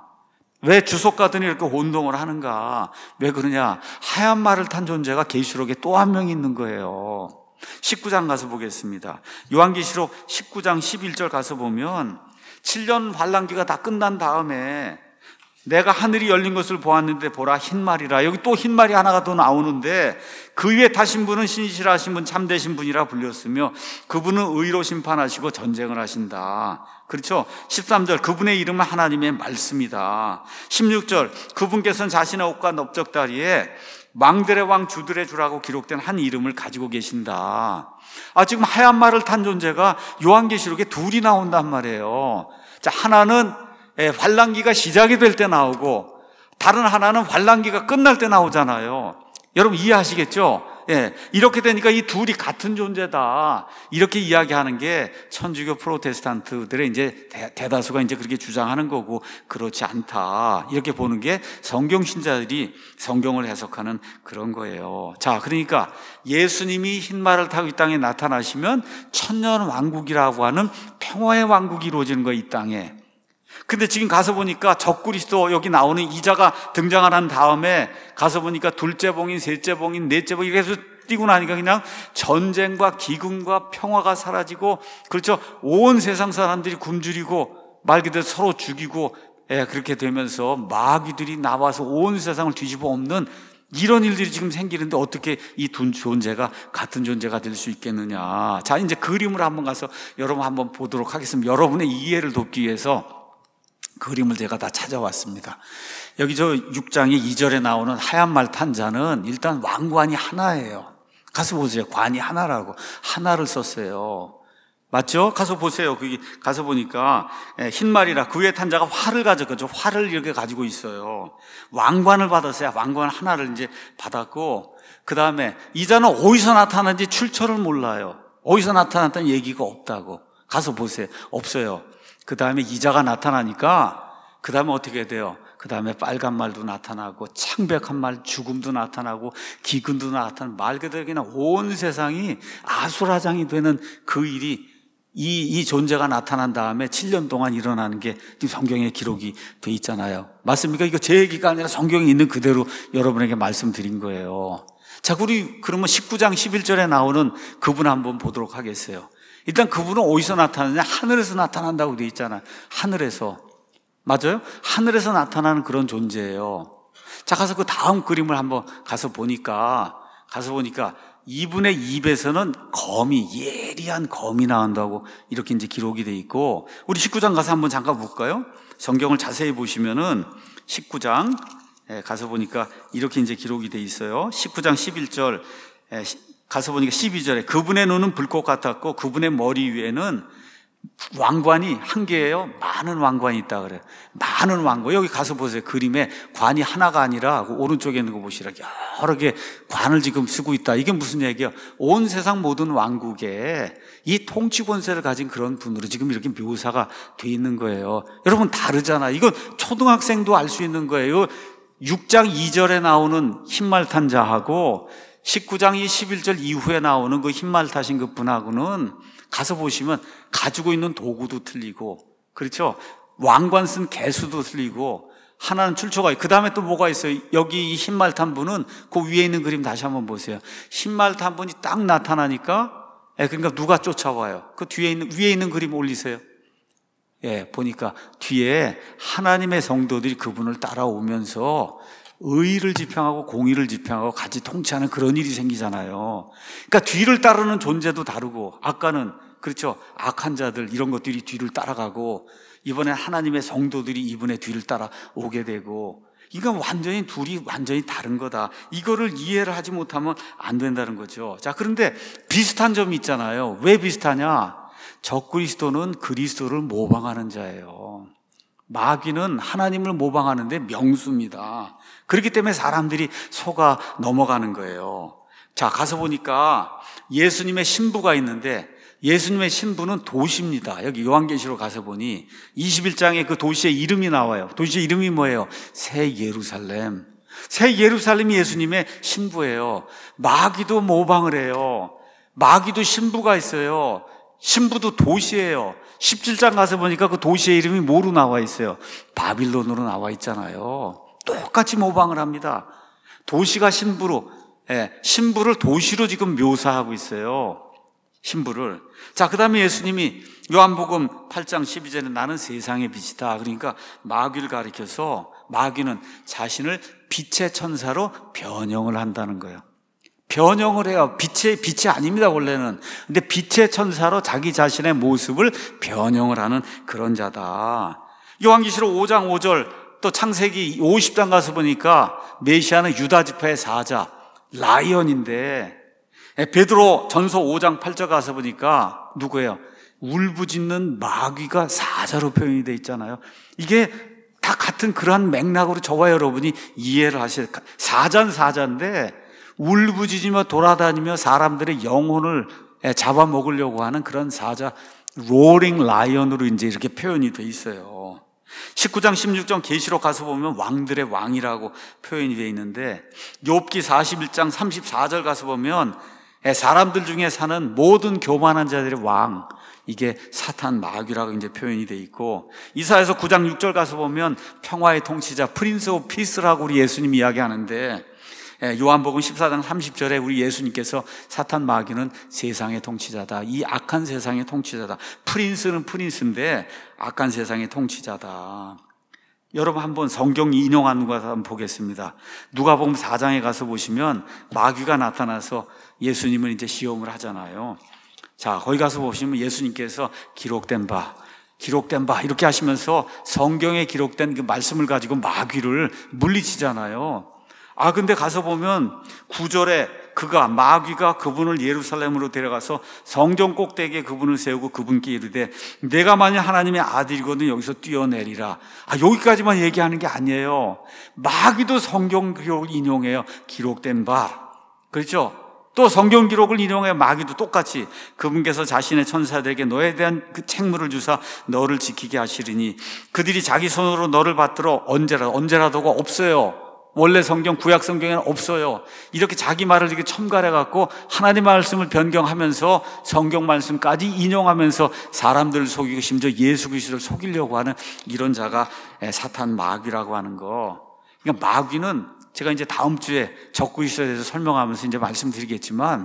왜 주석가들이 이렇게 혼동을 하는가? 왜 그러냐? 하얀 말을 탄 존재가 계시록에 또 한 명 있는 거예요. 십구 장 가서 보겠습니다. 요한계시록 십구 장 십일 절 가서 보면 칠 년 환란기가 다 끝난 다음에 내가 하늘이 열린 것을 보았는데 보라 흰말이라. 여기 또 흰말이 하나가 더 나오는데 그 위에 타신 분은 신실하신 하신 분, 참되신 분이라 불렸으며 그분은 의로 심판하시고 전쟁을 하신다. 그렇죠? 십삼 절 그분의 이름은 하나님의 말씀이다. 십육 절 그분께서는 자신의 옷과 넓적다리에 왕들의 왕 주들의 주라고 기록된 한 이름을 가지고 계신다. 아, 지금 하얀 말을 탄 존재가 요한계시록에 둘이 나온단 말이에요. 자, 하나는 환란기가 시작이 될 때 나오고 다른 하나는 환란기가 끝날 때 나오잖아요. 여러분 이해하시겠죠? 예, 이렇게 되니까 이 둘이 같은 존재다, 이렇게 이야기하는 게 천주교 프로테스탄트들의 이제 대, 대다수가 이제 그렇게 주장하는 거고, 그렇지 않다, 이렇게 보는 게 성경 신자들이 성경을 해석하는 그런 거예요. 자, 그러니까 예수님이 흰말을 타고 이 땅에 나타나시면 천년 왕국이라고 하는 평화의 왕국이 이루어지는 거예요, 이 땅에. 근데 지금 가서 보니까 적그리스도 여기 나오는 이자가 등장을 한 다음에 가서 보니까 둘째 봉인, 셋째 봉인, 넷째 봉인 이렇게 해서 뛰고 나니까 그냥 전쟁과 기근과 평화가 사라지고, 그렇죠, 온 세상 사람들이 굶주리고 말 그대로 서로 죽이고, 예, 그렇게 되면서 마귀들이 나와서 온 세상을 뒤집어 엎는 이런 일들이 지금 생기는데 어떻게 이 두 존재가 같은 존재가 될 수 있겠느냐. 자, 이제 그림을 한번 가서 여러분 한번 보도록 하겠습니다. 여러분의 이해를 돕기 위해서 그림을 제가 다 찾아왔습니다. 여기 저 육 장의 이 절에 나오는 하얀 말 탄 자는 일단 왕관이 하나예요. 가서 보세요. 관이 하나라고. 하나를 썼어요. 맞죠? 가서 보세요. 거기 가서 보니까 흰 말이라 그 위에 탄 자가 활을 가졌거든요. 활을 이렇게 가지고 있어요. 왕관을 받았어요. 왕관 하나를 이제 받았고, 그 다음에 이 자는 어디서 나타났는지 출처를 몰라요. 어디서 나타났다는 얘기가 없다고. 가서 보세요. 없어요. 그 다음에 이 자가 나타나니까 그 다음에 어떻게 돼요? 그 다음에 빨간 말도 나타나고 창백한 말, 죽음도 나타나고 기근도 나타나고, 말 그대로 그냥 온 세상이 아수라장이 되는 그 일이 이, 이 존재가 나타난 다음에 칠 년 동안 일어나는 게 지금 성경에 기록이 돼 있잖아요. 맞습니까? 이거 제 얘기가 아니라 성경에 있는 그대로 여러분에게 말씀드린 거예요. 자, 우리 그러면 십구 장 십일 절에 나오는 그분 한번 보도록 하겠어요. 일단 그분은 어디서 나타나냐? 하늘에서 나타난다고 돼 있잖아요. 하늘에서. 맞아요? 하늘에서 나타나는 그런 존재예요. 자, 가서 그 다음 그림을 한번 가서 보니까, 가서 보니까 이분의 입에서는 검이, 예리한 검이 나온다고 이렇게 이제 기록이 돼 있고, 우리 십구 장 가서 한번 잠깐 볼까요? 성경을 자세히 보시면은 십구 장 가서 보니까 이렇게 이제 기록이 돼 있어요. 십구 장 십일 절 가서 보니까 십이 절에 그분의 눈은 불꽃 같았고 그분의 머리 위에는 왕관이 한 개예요. 많은 왕관이 있다 그래요. 많은 왕관. 여기 가서 보세요. 그림에 관이 하나가 아니라 그 오른쪽에 있는 거 보시라. 여러 개 관을 지금 쓰고 있다. 이게 무슨 얘기예요? 온 세상 모든 왕국에 이 통치 권세를 가진 그런 분으로 지금 이렇게 묘사가 돼 있는 거예요. 여러분 다르잖아. 이건 초등학생도 알 수 있는 거예요. 육 장 이 절에 나오는 흰말 탄 자하고 십구 장 십일 절 이후에 나오는 그 흰말 타신 그 분하고는 가서 보시면 가지고 있는 도구도 틀리고, 그렇죠? 왕관 쓴 개수도 틀리고, 하나는 출처가 있고, 그 다음에 또 뭐가 있어요? 여기 이 흰말 탄 분은 그 위에 있는 그림 다시 한번 보세요. 흰말 탄 분이 딱 나타나니까, 예, 그러니까 누가 쫓아와요? 그 뒤에 있는, 위에 있는 그림 올리세요. 예, 보니까 뒤에 하나님의 성도들이 그분을 따라오면서 의를 지평하고 공의를 지평하고 같이 통치하는 그런 일이 생기잖아요. 그러니까 뒤를 따르는 존재도 다르고, 아까는 그렇죠, 악한 자들 이런 것들이 뒤를 따라가고, 이번에 하나님의 성도들이 이분의 뒤를 따라오게 되고, 이건 완전히 둘이 완전히 다른 거다. 이거를 이해를 하지 못하면 안 된다는 거죠. 자, 그런데 비슷한 점이 있잖아요. 왜 비슷하냐? 적그리스도는 그리스도를 모방하는 자예요. 마귀는 하나님을 모방하는데 명수입니다. 그렇기 때문에 사람들이 속아 넘어가는 거예요. 자, 가서 보니까 예수님의 신부가 있는데, 예수님의 신부는 도시입니다. 여기 요한계시록 가서 보니 이십일 장에 그 도시의 이름이 나와요. 도시의 이름이 뭐예요? 새 예루살렘. 새 예루살렘이 예수님의 신부예요. 마귀도 모방을 해요. 마귀도 신부가 있어요. 신부도 도시예요. 십칠 장 가서 보니까 그 도시의 이름이 뭐로 나와 있어요? 바빌론으로 나와 있잖아요. 똑같이 모방을 합니다. 도시가 신부로, 예, 신부를 도시로 지금 묘사하고 있어요. 신부를. 자, 그 다음에 예수님이 요한복음 팔 장 십이 절에 나는 세상의 빛이다. 그러니까 마귀를 가리켜서, 마귀는 자신을 빛의 천사로 변형을 한다는 거예요. 변형을 해요. 빛의, 빛이 아닙니다, 원래는. 근데 빛의 천사로 자기 자신의 모습을 변형을 하는 그런 자다. 요한계시록 오 장 오 절, 또 창세기 오십 장 가서 보니까 메시아는 유다 지파의 사자, 라이언인데, 베드로 전서 오 장 팔 절 가서 보니까 누구예요? 울부짖는 마귀가 사자로 표현이 되어 있잖아요. 이게 다 같은 그러한 맥락으로 저와 여러분이 이해를 하셔야 돼요. 사자는 사자인데 울부짖으며 돌아다니며 사람들의 영혼을 잡아먹으려고 하는 그런 사자, 로링 라이언으로 이제 이렇게 표현이 돼 있어요. 십구 장 십육 장 계시록 가서 보면 왕들의 왕이라고 표현이 되어 있는데, 욥기 사십일 장 삼십사 절 가서 보면 사람들 중에 사는 모든 교만한 자들의 왕, 이게 사탄 마귀라고 이제 표현이 되어 있고, 이사야서 구 장 육 절 가서 보면 평화의 통치자 프린스 오브 피스라고 우리 예수님이 이야기하는데, 요한복음 십사 장 삼십 절에 우리 예수님께서 사탄 마귀는 세상의 통치자다, 이 악한 세상의 통치자다. 프린스는 프린스인데 악한 세상의 통치자다. 여러분 한번 성경 인용하는 거 한번 보겠습니다. 누가복음 사 장에 가서 보시면 마귀가 나타나서 예수님을 이제 시험을 하잖아요. 자, 거기 가서 보시면 예수님께서 기록된 바, 기록된 바 이렇게 하시면서 성경에 기록된 그 말씀을 가지고 마귀를 물리치잖아요. 아 근데 가서 보면 구 절에 그가 마귀가 그분을 예루살렘으로 데려가서 성전 꼭대기에 그분을 세우고 그분께 이르되 내가 만약 하나님의 아들이거든 여기서 뛰어내리라. 아 여기까지만 얘기하는 게 아니에요. 마귀도 성경 기록을 인용해요. 기록된 바. 그렇죠? 또 성경 기록을 인용해 마귀도 똑같이 그분께서 자신의 천사들에게 너에 대한 그 책무를 주사 너를 지키게 하시리니 그들이 자기 손으로 너를 받들어 언제라 언제라도가 없어요. 원래 성경 구약 성경에는 없어요. 이렇게 자기 말을 이렇게 첨가해 갖고 하나님 말씀을 변경하면서 성경 말씀까지 인용하면서 사람들을 속이고 심지어 예수 그리스도를 속이려고 하는 이런 자가 사탄 마귀라고 하는 거. 그러니까 마귀는 제가 이제 다음 주에 적그리스도에 대해서 설명하면서 이제 말씀드리겠지만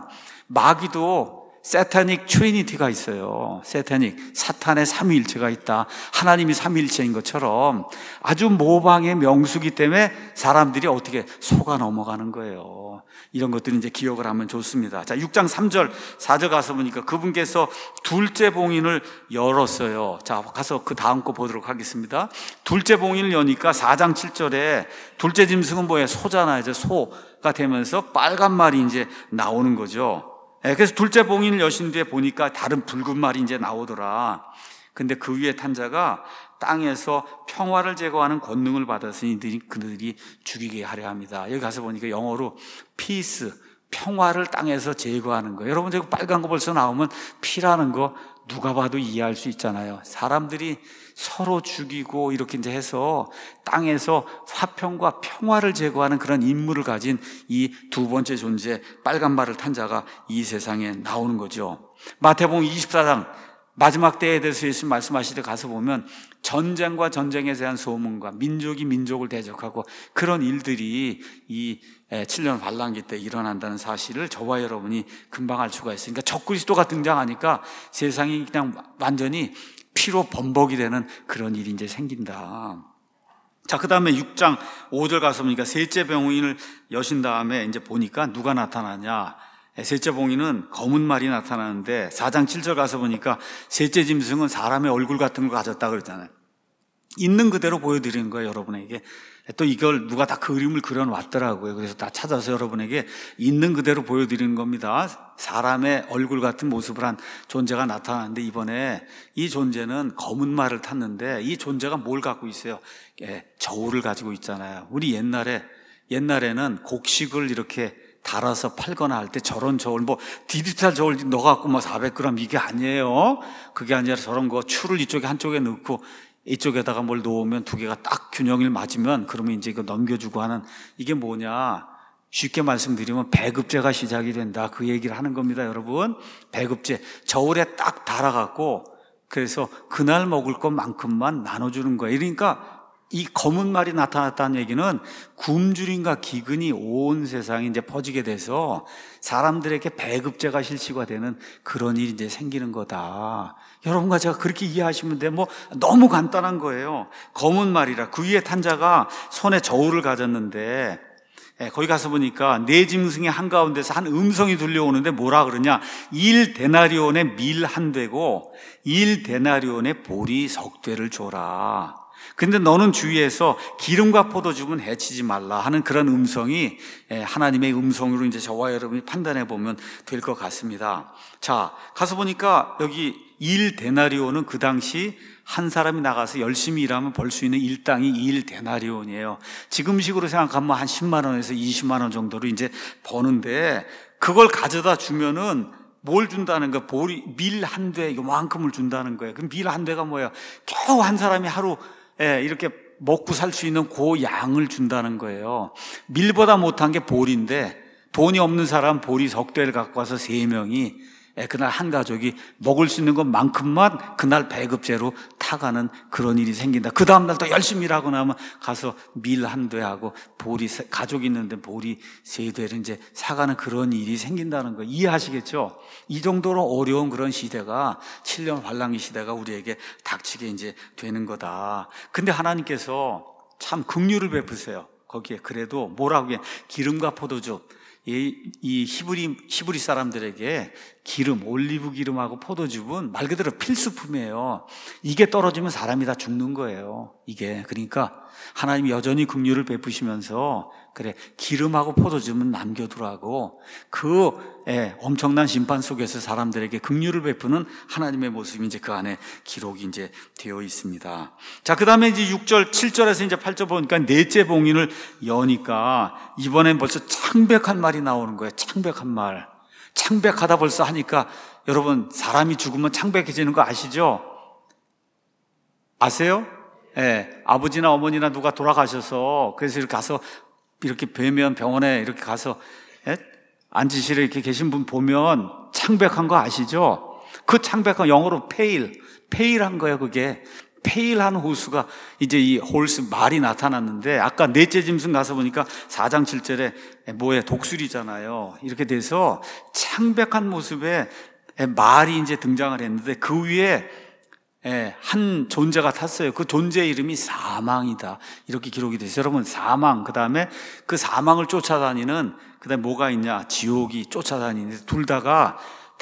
마귀도 세타닉 트리니티가 있어요. 세타닉 사탄의 삼위일체가 있다. 하나님이 삼위일체인 것처럼 아주 모방의 명수기 때문에 사람들이 어떻게 속아 넘어가는 거예요. 이런 것들이 이제 기억을 하면 좋습니다. 자, 육 장 삼 절 사 절 가서 보니까 그분께서 둘째 봉인을 열었어요. 자, 가서 그 다음 거 보도록 하겠습니다. 둘째 봉인을 여니까 사 장 칠 절에 둘째 짐승은 뭐예요? 소잖아요. 이제 소가 되면서 빨간 말이 이제 나오는 거죠. 그래서 둘째 봉인을 여신 뒤에 보니까 다른 붉은 말이 이제 나오더라. 근데 그 위에 탄 자가 땅에서 평화를 제거하는 권능을 받았으니 그들이 죽이게 하려 합니다. 여기 가서 보니까 영어로 peace, 평화를 땅에서 제거하는 거. 여러분 저기 빨간 거 벌써 나오면 피라는 거 누가 봐도 이해할 수 있잖아요. 사람들이 서로 죽이고 이렇게 이제 해서 땅에서 화평과 평화를 제거하는 그런 임무를 가진 이 두 번째 존재 빨간 말을 탄 자가 이 세상에 나오는 거죠. 마태복음 이십사 장 마지막 때에 대해서 예수님 말씀하실 때 가서 보면 전쟁과 전쟁에 대한 소문과 민족이 민족을 대적하고 그런 일들이 이 칠 년 환란기 때 일어난다는 사실을 저와 여러분이 금방 알 수가 있으니까 적그리스도가 등장하니까 세상이 그냥 완전히 피로 범벅이 되는 그런 일이 이제 생긴다. 자, 그 다음에 육 장 오 절 가서 보니까 셋째 봉인을 여신 다음에 이제 보니까 누가 나타나냐. 셋째 봉인은 검은 말이 나타나는데 사 장 칠 절 가서 보니까 셋째 짐승은 사람의 얼굴 같은 걸 가졌다 그랬잖아요. 있는 그대로 보여드리는 거예요, 여러분에게. 또 이걸 누가 다 그림을 그려놨더라고요. 그래서 다 찾아서 여러분에게 있는 그대로 보여드리는 겁니다. 사람의 얼굴 같은 모습을 한 존재가 나타나는데 이번에 이 존재는 검은 말을 탔는데 이 존재가 뭘 갖고 있어요? 예, 저울을 가지고 있잖아요. 우리 옛날에, 옛날에는 곡식을 이렇게 달아서 팔거나 할 때 저런 저울, 뭐 디지털 저울 넣어갖고 뭐 사백 그램 이게 아니에요. 그게 아니라 저런 거 추를 이쪽에 한쪽에 넣고 이쪽에다가 뭘 놓으면 두 개가 딱 균형을 맞으면 그러면 이제 이거 넘겨주고 하는 이게 뭐냐. 쉽게 말씀드리면 배급제가 시작이 된다. 그 얘기를 하는 겁니다, 여러분. 배급제. 저울에 딱 달아갖고 그래서 그날 먹을 것만큼만 나눠주는 거예요. 그러니까 이 검은 말이 나타났다는 얘기는 굶주림과 기근이 온 세상에 이제 퍼지게 돼서 사람들에게 배급제가 실시가 되는 그런 일이 이제 생기는 거다. 여러분과 제가 그렇게 이해하시면 돼. 뭐 너무 간단한 거예요. 검은 말이라 그 위에 탄 자가 손에 저울을 가졌는데 예, 거기 가서 보니까 네 짐승의 한가운데서 한 음성이 들려오는데 뭐라 그러냐. 일 데나리온의 밀 한 되고 일 데나리온의 보리 석 되를 줘라. 근데 너는 주위에서 기름과 포도즙은 해치지 말라 하는 그런 음성이 하나님의 음성으로 이제 저와 여러분이 판단해 보면 될 것 같습니다. 자, 가서 보니까 여기 일 데나리온은 그 당시 한 사람이 나가서 열심히 일하면 벌 수 있는 일당이 일 데나리온이에요. 지금식으로 생각하면 한 십만 원에서 이십만 원 정도로 이제 버는데 그걸 가져다 주면은 뭘 준다는 거야? 보리, 밀 한 대, 이만큼을 준다는 거예요. 그럼 밀 한 대가 뭐예요? 겨우 한 사람이 하루 예, 이렇게 먹고 살 수 있는 그 양을 준다는 거예요. 밀보다 못한 게 보리인데 돈이 없는 사람 보리 석 대를 갖고 와서 세 명이 예, 그날 한 가족이 먹을 수 있는 것만큼만 그날 배급제로 타가는 그런 일이 생긴다. 그 다음날 또 열심히 일하고 나면 가서 밀 한 대하고 보리, 가족이 있는데 보리 세 대를 이제 사가는 그런 일이 생긴다는 거 이해하시겠죠? 이 정도로 어려운 그런 시대가 칠 년 환란기 시대가 우리에게 닥치게 이제 되는 거다. 근데 하나님께서 참 긍휼을 베푸세요. 거기에 그래도 뭐라고 해? 기름과 포도즙. 이, 이 히브리, 히브리 사람들에게 기름, 올리브 기름하고 포도즙은 말 그대로 필수품이에요. 이게 떨어지면 사람이 다 죽는 거예요. 이게. 그러니까 하나님이 여전히 긍휼을 베푸시면서 그래, 기름하고 포도즙은 남겨두라고 그 예, 엄청난 심판 속에서 사람들에게 긍휼을 베푸는 하나님의 모습이 이제 그 안에 기록이 이제 되어 있습니다. 자, 그 다음에 이제 육 절, 칠 절에서 이제 팔 절 보니까 넷째 봉인을 여니까 이번엔 벌써 창백한 말이 나오는 거예요. 창백한 말. 창백하다 벌써 하니까 여러분, 사람이 죽으면 창백해지는 거 아시죠? 아세요? 예, 아버지나 어머니나 누가 돌아가셔서 그래서 이렇게 가서 이렇게 뵈면 병원에 이렇게 가서 예? 안지실에 이렇게 계신 분 보면 창백한 거 아시죠? 그 창백한 영어로 pale, pale한 거예요. 그게 pale한 호수가 이제 이 홀스 말이 나타났는데 아까 넷째 짐승 가서 보니까 사 장 칠 절에 뭐에 독수리잖아요. 이렇게 돼서 창백한 모습에 말이 이제 등장을 했는데 그 위에 예, 한 존재가 탔어요. 그 존재의 이름이 사망이다. 이렇게 기록이 되어요. 여러분, 사망, 그 다음에 그 사망을 쫓아다니는, 그 다음에 뭐가 있냐? 지옥이 쫓아다니는데, 둘 다가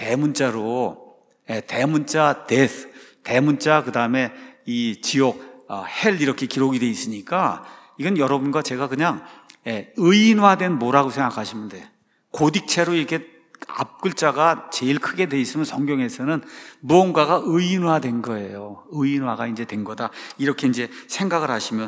대문자로, 예, 대문자 death, 대문자, 그 다음에 이 지옥, 어, hell 이렇게 기록이 되어 있으니까, 이건 여러분과 제가 그냥, 예, 의인화된 뭐라고 생각하시면 돼요. 고딕체로 이렇게 앞 글자가 제일 크게 돼 있으면 성경에서는 무언가가 의인화된 거예요. 의인화가 이제 된 거다. 이렇게 이제 생각을 하시면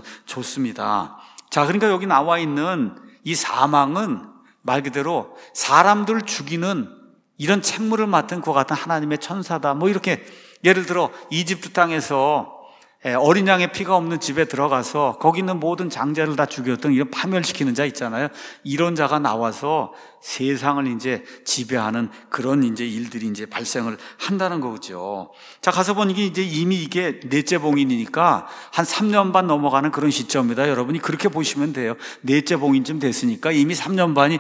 좋습니다. 자, 그러니까 여기 나와 있는 이 사망은 말 그대로 사람들 죽이는 이런 책무를 맡은 그와 같은 하나님의 천사다. 뭐 이렇게 예를 들어 이집트 땅에서 어린 양의 피가 없는 집에 들어가서 거기 있는 모든 장자를 다 죽였던 이런 파멸시키는 자 있잖아요. 이런 자가 나와서 세상을 이제 지배하는 그런 이제 일들이 이제 발생을 한다는 거죠. 자, 가서 보니 이제 이미 이게 넷째 봉인이니까 한 삼 년 반 넘어가는 그런 시점이다. 여러분이 그렇게 보시면 돼요. 넷째 봉인쯤 됐으니까 이미 삼 년 반이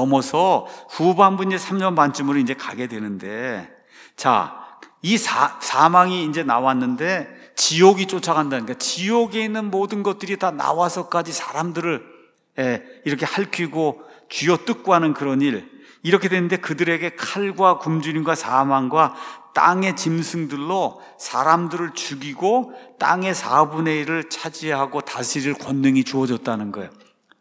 넘어서 후반부 이제 삼 년 반쯤으로 이제 가게 되는데, 자, 이 사, 사망이 이제 나왔는데 지옥이 쫓아간다는 거예요. 지옥에 있는 모든 것들이 다 나와서까지 사람들을 예, 이렇게 핥히고 쥐어뜯고 하는 그런 일. 이렇게 됐는데 그들에게 칼과 굶주림과 사망과 땅의 짐승들로 사람들을 죽이고 땅의 사분의 일을 차지하고 다스릴 권능이 주어졌다는 거예요.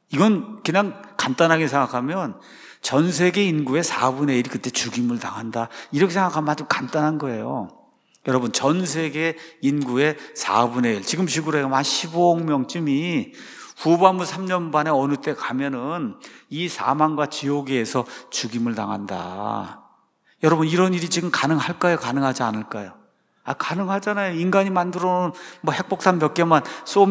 이건 그냥 간단하게 생각하면 전 세계 인구의 사분의 일이 그때 죽임을 당한다. 이렇게 생각하면 아주 간단한 거예요. 여러분, 전 세계 인구의 사분의 일, 지금 식으로 하면 한 십오억 명쯤이 후반부 삼 년 반에 어느 때 가면은 이 사망과 지옥에서 죽임을 당한다. 여러분, 이런 일이 지금 가능할까요? 가능하지 않을까요? 아, 가능하잖아요. 인간이 만들어 놓은 뭐 핵폭탄 몇 개만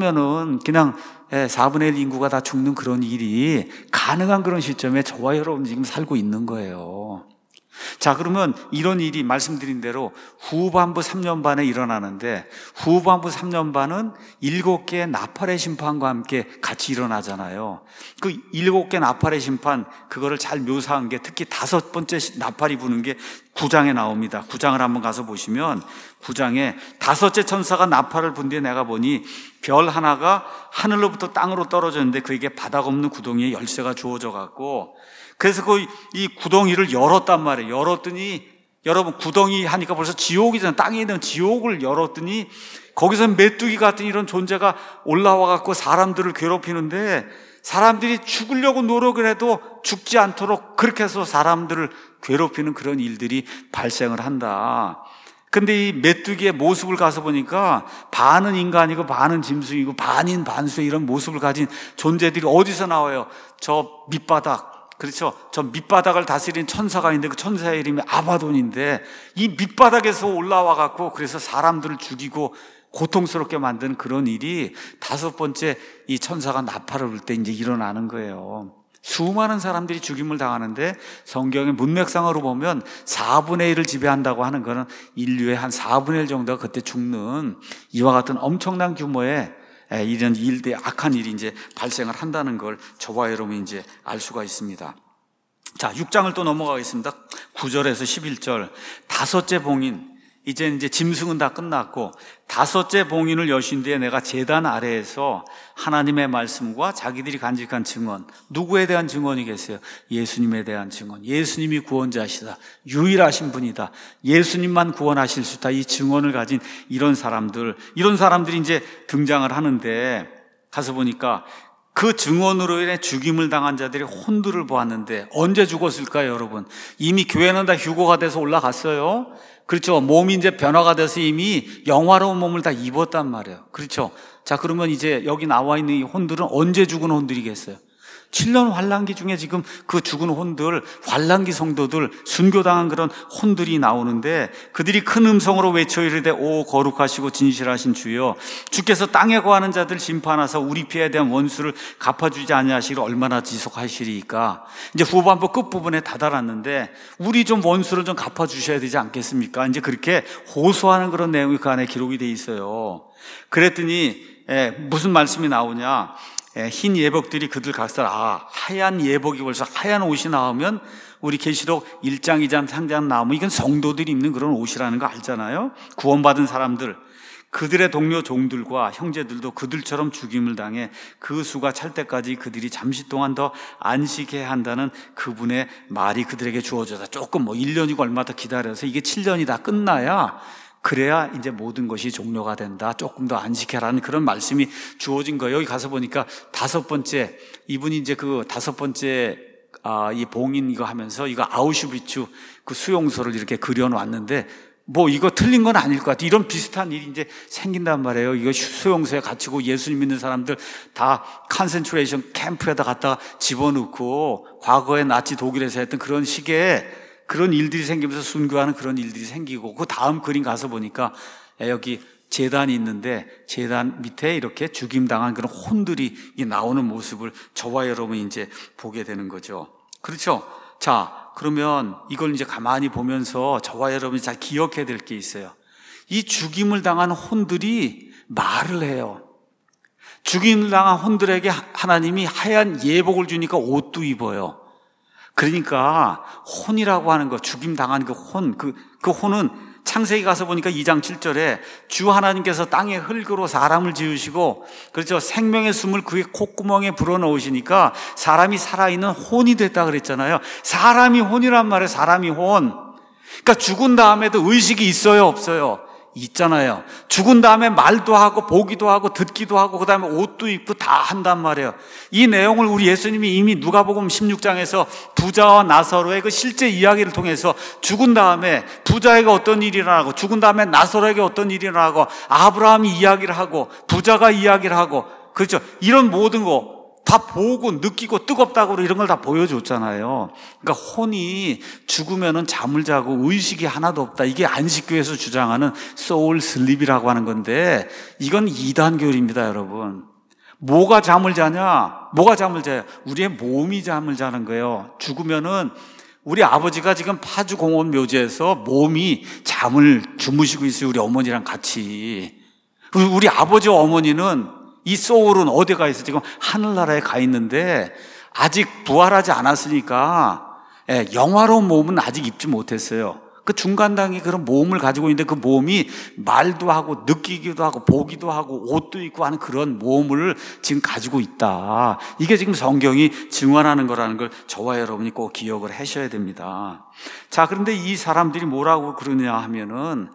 쏘면은 그냥 사분의 일 인구가 다 죽는 그런 일이 가능한 그런 시점에 저와 여러분 지금 살고 있는 거예요. 자, 그러면 이런 일이 말씀드린 대로 후반부 삼 년 반에 일어나는데 후반부 삼 년 반은 일곱 개의 나팔의 심판과 함께 같이 일어나잖아요. 그 일곱 개 나팔의 심판, 그거를 잘 묘사한 게 특히 다섯 번째 나팔이 부는 게 구 장에 나옵니다. 구 장을 한번 가서 보시면 구 장에 다섯째 천사가 나팔을 분 뒤에 내가 보니 별 하나가 하늘로부터 땅으로 떨어졌는데 그에게 바닥 없는 구덩이에 열쇠가 주어져 갖고, 그래서 그 이 구덩이를 열었단 말이에요. 열었더니 여러분, 구덩이 하니까 벌써 지옥이잖아요. 땅에 있는 지옥을 열었더니 거기서 메뚜기 같은 이런 존재가 올라와 갖고 사람들을 괴롭히는데, 사람들이 죽으려고 노력을 해도 죽지 않도록 그렇게 해서 사람들을 괴롭히는 그런 일들이 발생을 한다. 근데 이 메뚜기의 모습을 가서 보니까 반은 인간이고 반은 짐승이고 반인 반수의 이런 모습을 가진 존재들이 어디서 나와요? 저 밑바닥, 그렇죠? 저 밑바닥을 다스리는 천사가 있는데 그 천사의 이름이 아바돈인데 이 밑바닥에서 올라와 갖고 그래서 사람들을 죽이고 고통스럽게 만드는 그런 일이 다섯 번째 이 천사가 나팔을 불 때 이제 일어나는 거예요. 수많은 사람들이 죽임을 당하는데 성경의 문맥상으로 보면 사분의 일을 지배한다고 하는 것은 인류의 한 사분의 일 정도가 그때 죽는 이와 같은 엄청난 규모의 이런 일대 악한 일이 이제 발생을 한다는 걸 저와 여러분이 이제 알 수가 있습니다. 자, 육 장을 또 넘어가겠습니다. 구 절에서 십일 절. 다섯째 봉인. 이제 이제 짐승은 다 끝났고 다섯째 봉인을 여신 뒤에 내가 제단 아래에서 하나님의 말씀과 자기들이 간직한 증언, 누구에 대한 증언이겠어요? 예수님에 대한 증언. 예수님이 구원자시다. 유일하신 분이다. 예수님만 구원하실 수 있다. 이 증언을 가진 이런 사람들, 이런 사람들이 이제 등장을 하는데 가서 보니까 그 증언으로 인해 죽임을 당한 자들이 혼들을 보았는데 언제 죽었을까요, 여러분? 이미 교회는 다 휴거가 돼서 올라갔어요. 그렇죠. 몸이 이제 변화가 돼서 이미 영화로운 몸을 다 입었단 말이에요. 그렇죠. 자, 그러면 이제 여기 나와 있는 이 혼들은 언제 죽은 혼들이겠어요? 칠 년 환란기 중에 지금 그 죽은 혼들, 환란기 성도들, 순교당한 그런 혼들이 나오는데 그들이 큰 음성으로 외쳐 이르되 오 거룩하시고 진실하신 주여, 주께서 땅에 거하는 자들 심판하사 우리 피에 대한 원수를 갚아주지 아니하시기를 얼마나 지속하시리이까. 이제 후반부 끝부분에 다다랐는데 우리 좀 원수를 좀 갚아주셔야 되지 않겠습니까? 이제 그렇게 호소하는 그런 내용이 그 안에 기록이 돼 있어요. 그랬더니 예, 무슨 말씀이 나오냐, 흰 예복들이 그들 각설, 아, 하얀 예복이 벌써 하얀 옷이 나오면 우리 계시록 일 장, 이 장, 삼 장 나오면 이건 성도들이 입는 그런 옷이라는 거 알잖아요. 구원받은 사람들, 그들의 동료 종들과 형제들도 그들처럼 죽임을 당해 그 수가 찰 때까지 그들이 잠시 동안 더 안식해야 한다는 그분의 말이 그들에게 주어져서 조금 뭐 일 년이고 얼마 더 기다려서 이게 칠 년이 다 끝나야, 그래야 이제 모든 것이 종료가 된다. 조금 더 안식해라는 그런 말씀이 주어진 거예요. 여기 가서 보니까 다섯 번째, 이분이 이제 그 다섯 번째, 아, 이 봉인 이거 하면서 이거 아우슈비츠 그 수용소를 이렇게 그려놨는데 뭐 이거 틀린 건 아닐 것 같아요. 이런 비슷한 일이 이제 생긴단 말이에요. 이거 수용소에 갇히고 예수님 믿는 사람들 다 컨센트레이션 캠프에다 갖다가 집어넣고 과거에 나치 독일에서 했던 그런 식의 그런 일들이 생기면서 순교하는 그런 일들이 생기고, 그 다음 그림 가서 보니까 여기 제단이 있는데 제단 밑에 이렇게 죽임당한 그런 혼들이 나오는 모습을 저와 여러분이 이제 보게 되는 거죠. 그렇죠? 자, 그러면 이걸 이제 가만히 보면서 저와 여러분이 잘 기억해야 될 게 있어요. 이 죽임을 당한 혼들이 말을 해요. 죽임을 당한 혼들에게 하나님이 하얀 예복을 주니까 옷도 입어요. 그러니까 혼이라고 하는 거, 죽임 당한 그 혼, 그, 그 혼은 창세기 가서 보니까 이 장 칠 절에 주 하나님께서 땅의 흙으로 사람을 지으시고, 그렇죠, 생명의 숨을 그의 콧구멍에 불어넣으시니까 사람이 살아있는 혼이 됐다 그랬잖아요. 사람이 혼이란 말이에요. 사람이 혼. 그러니까 죽은 다음에도 의식이 있어요, 없어요? 있잖아요. 죽은 다음에 말도 하고 보기도 하고 듣기도 하고 그 다음에 옷도 입고 다 한단 말이에요. 이 내용을 우리 예수님이 이미 누가복음 십육 장에서 부자와 나사로의 그 실제 이야기를 통해서 죽은 다음에 부자에게 어떤 일이 일어나고 죽은 다음에 나사로에게 어떤 일이 일어나고 아브라함이 이야기를 하고 부자가 이야기를 하고, 그렇죠, 이런 모든 거 다 보고 느끼고 뜨겁다고 이런 걸 다 보여줬잖아요. 그러니까 혼이 죽으면은 잠을 자고 의식이 하나도 없다. 이게 안식교에서 주장하는 소울 슬립이라고 하는 건데 이건 이단교리입니다, 여러분. 뭐가 잠을 자냐? 뭐가 잠을 자요? 우리의 몸이 잠을 자는 거예요. 죽으면은 우리 아버지가 지금 파주 공원 묘지에서 몸이 잠을 주무시고 있어요. 우리 어머니랑 같이. 우리 아버지와 어머니는 이 소울은 어디 가 있어? 지금 하늘나라에 가 있는데 아직 부활하지 않았으니까 영화로운 몸은 아직 입지 못했어요. 그 중간 단계 그런 몸을 가지고 있는데 그 몸이 말도 하고 느끼기도 하고 보기도 하고 옷도 입고 하는 그런 몸을 지금 가지고 있다. 이게 지금 성경이 증언하는 거라는 걸 저와 여러분이 꼭 기억을 하셔야 됩니다. 자, 그런데 이 사람들이 뭐라고 그러냐 하면은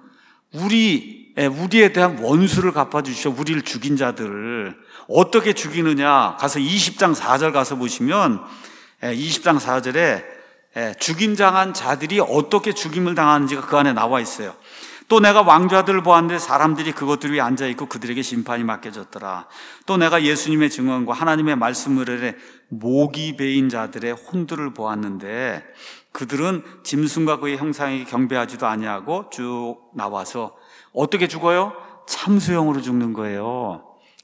우리 우리에 대한 원수를 갚아주시오. 우리를 죽인 자들을 어떻게 죽이느냐, 가서 이십 장 사 절 가서 보시면 이십 장 사 절에 죽임 당한 자들이 어떻게 죽임을 당하는지가 그 안에 나와 있어요. 또 내가 왕좌들을 보았는데 사람들이 그것들 위에 앉아있고 그들에게 심판이 맡겨졌더라. 또 내가 예수님의 증언과 하나님의 말씀을 해 목이 베인 자들의 혼들을 보았는데 그들은 짐승과 그의 형상에게 경배하지도 아니하고 쭉 나와서 어떻게 죽어요? 참수형으로 죽는 거예요.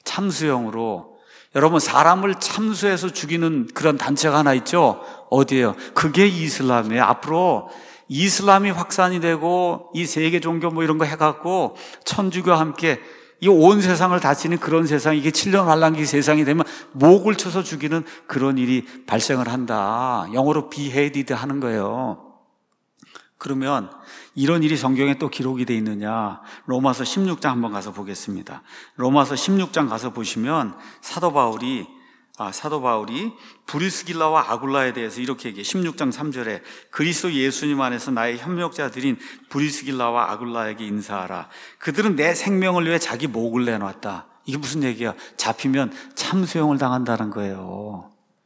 참수형으로. 여러분, 사람을 참수해서 죽이는 그런 단체가 하나 있죠? 어디예요? 그게 이슬람이에요. 앞으로 이슬람이 확산이 되고 이 세계 종교 뭐 이런 거 해갖고 천주교와 함께 이 온 세상을 다스리는 그런 세상, 이게 칠 년 환란기 세상이 되면 목을 쳐서 죽이는 그런 일이 발생을 한다. 영어로 beheaded 하는 거예요. 그러면 이런 일이 성경에 또 기록이 돼 있느냐? 로마서 십육 장 한번 가서 보겠습니다. 로마서 십육 장 가서 보시면 사도 바울이 아, 사도 바울이 브리스길라와 아굴라에 대해서 이렇게 얘기해. 십육 장 삼 절에 그리스도 예수님 안에서 나의 협력자들인 브리스길라와 아굴라에게 인사하라. 그들은 내 생명을 위해 자기 목을 내놨다. 이게 무슨 얘기야? 잡히면 참수형을 당한다는 거예요.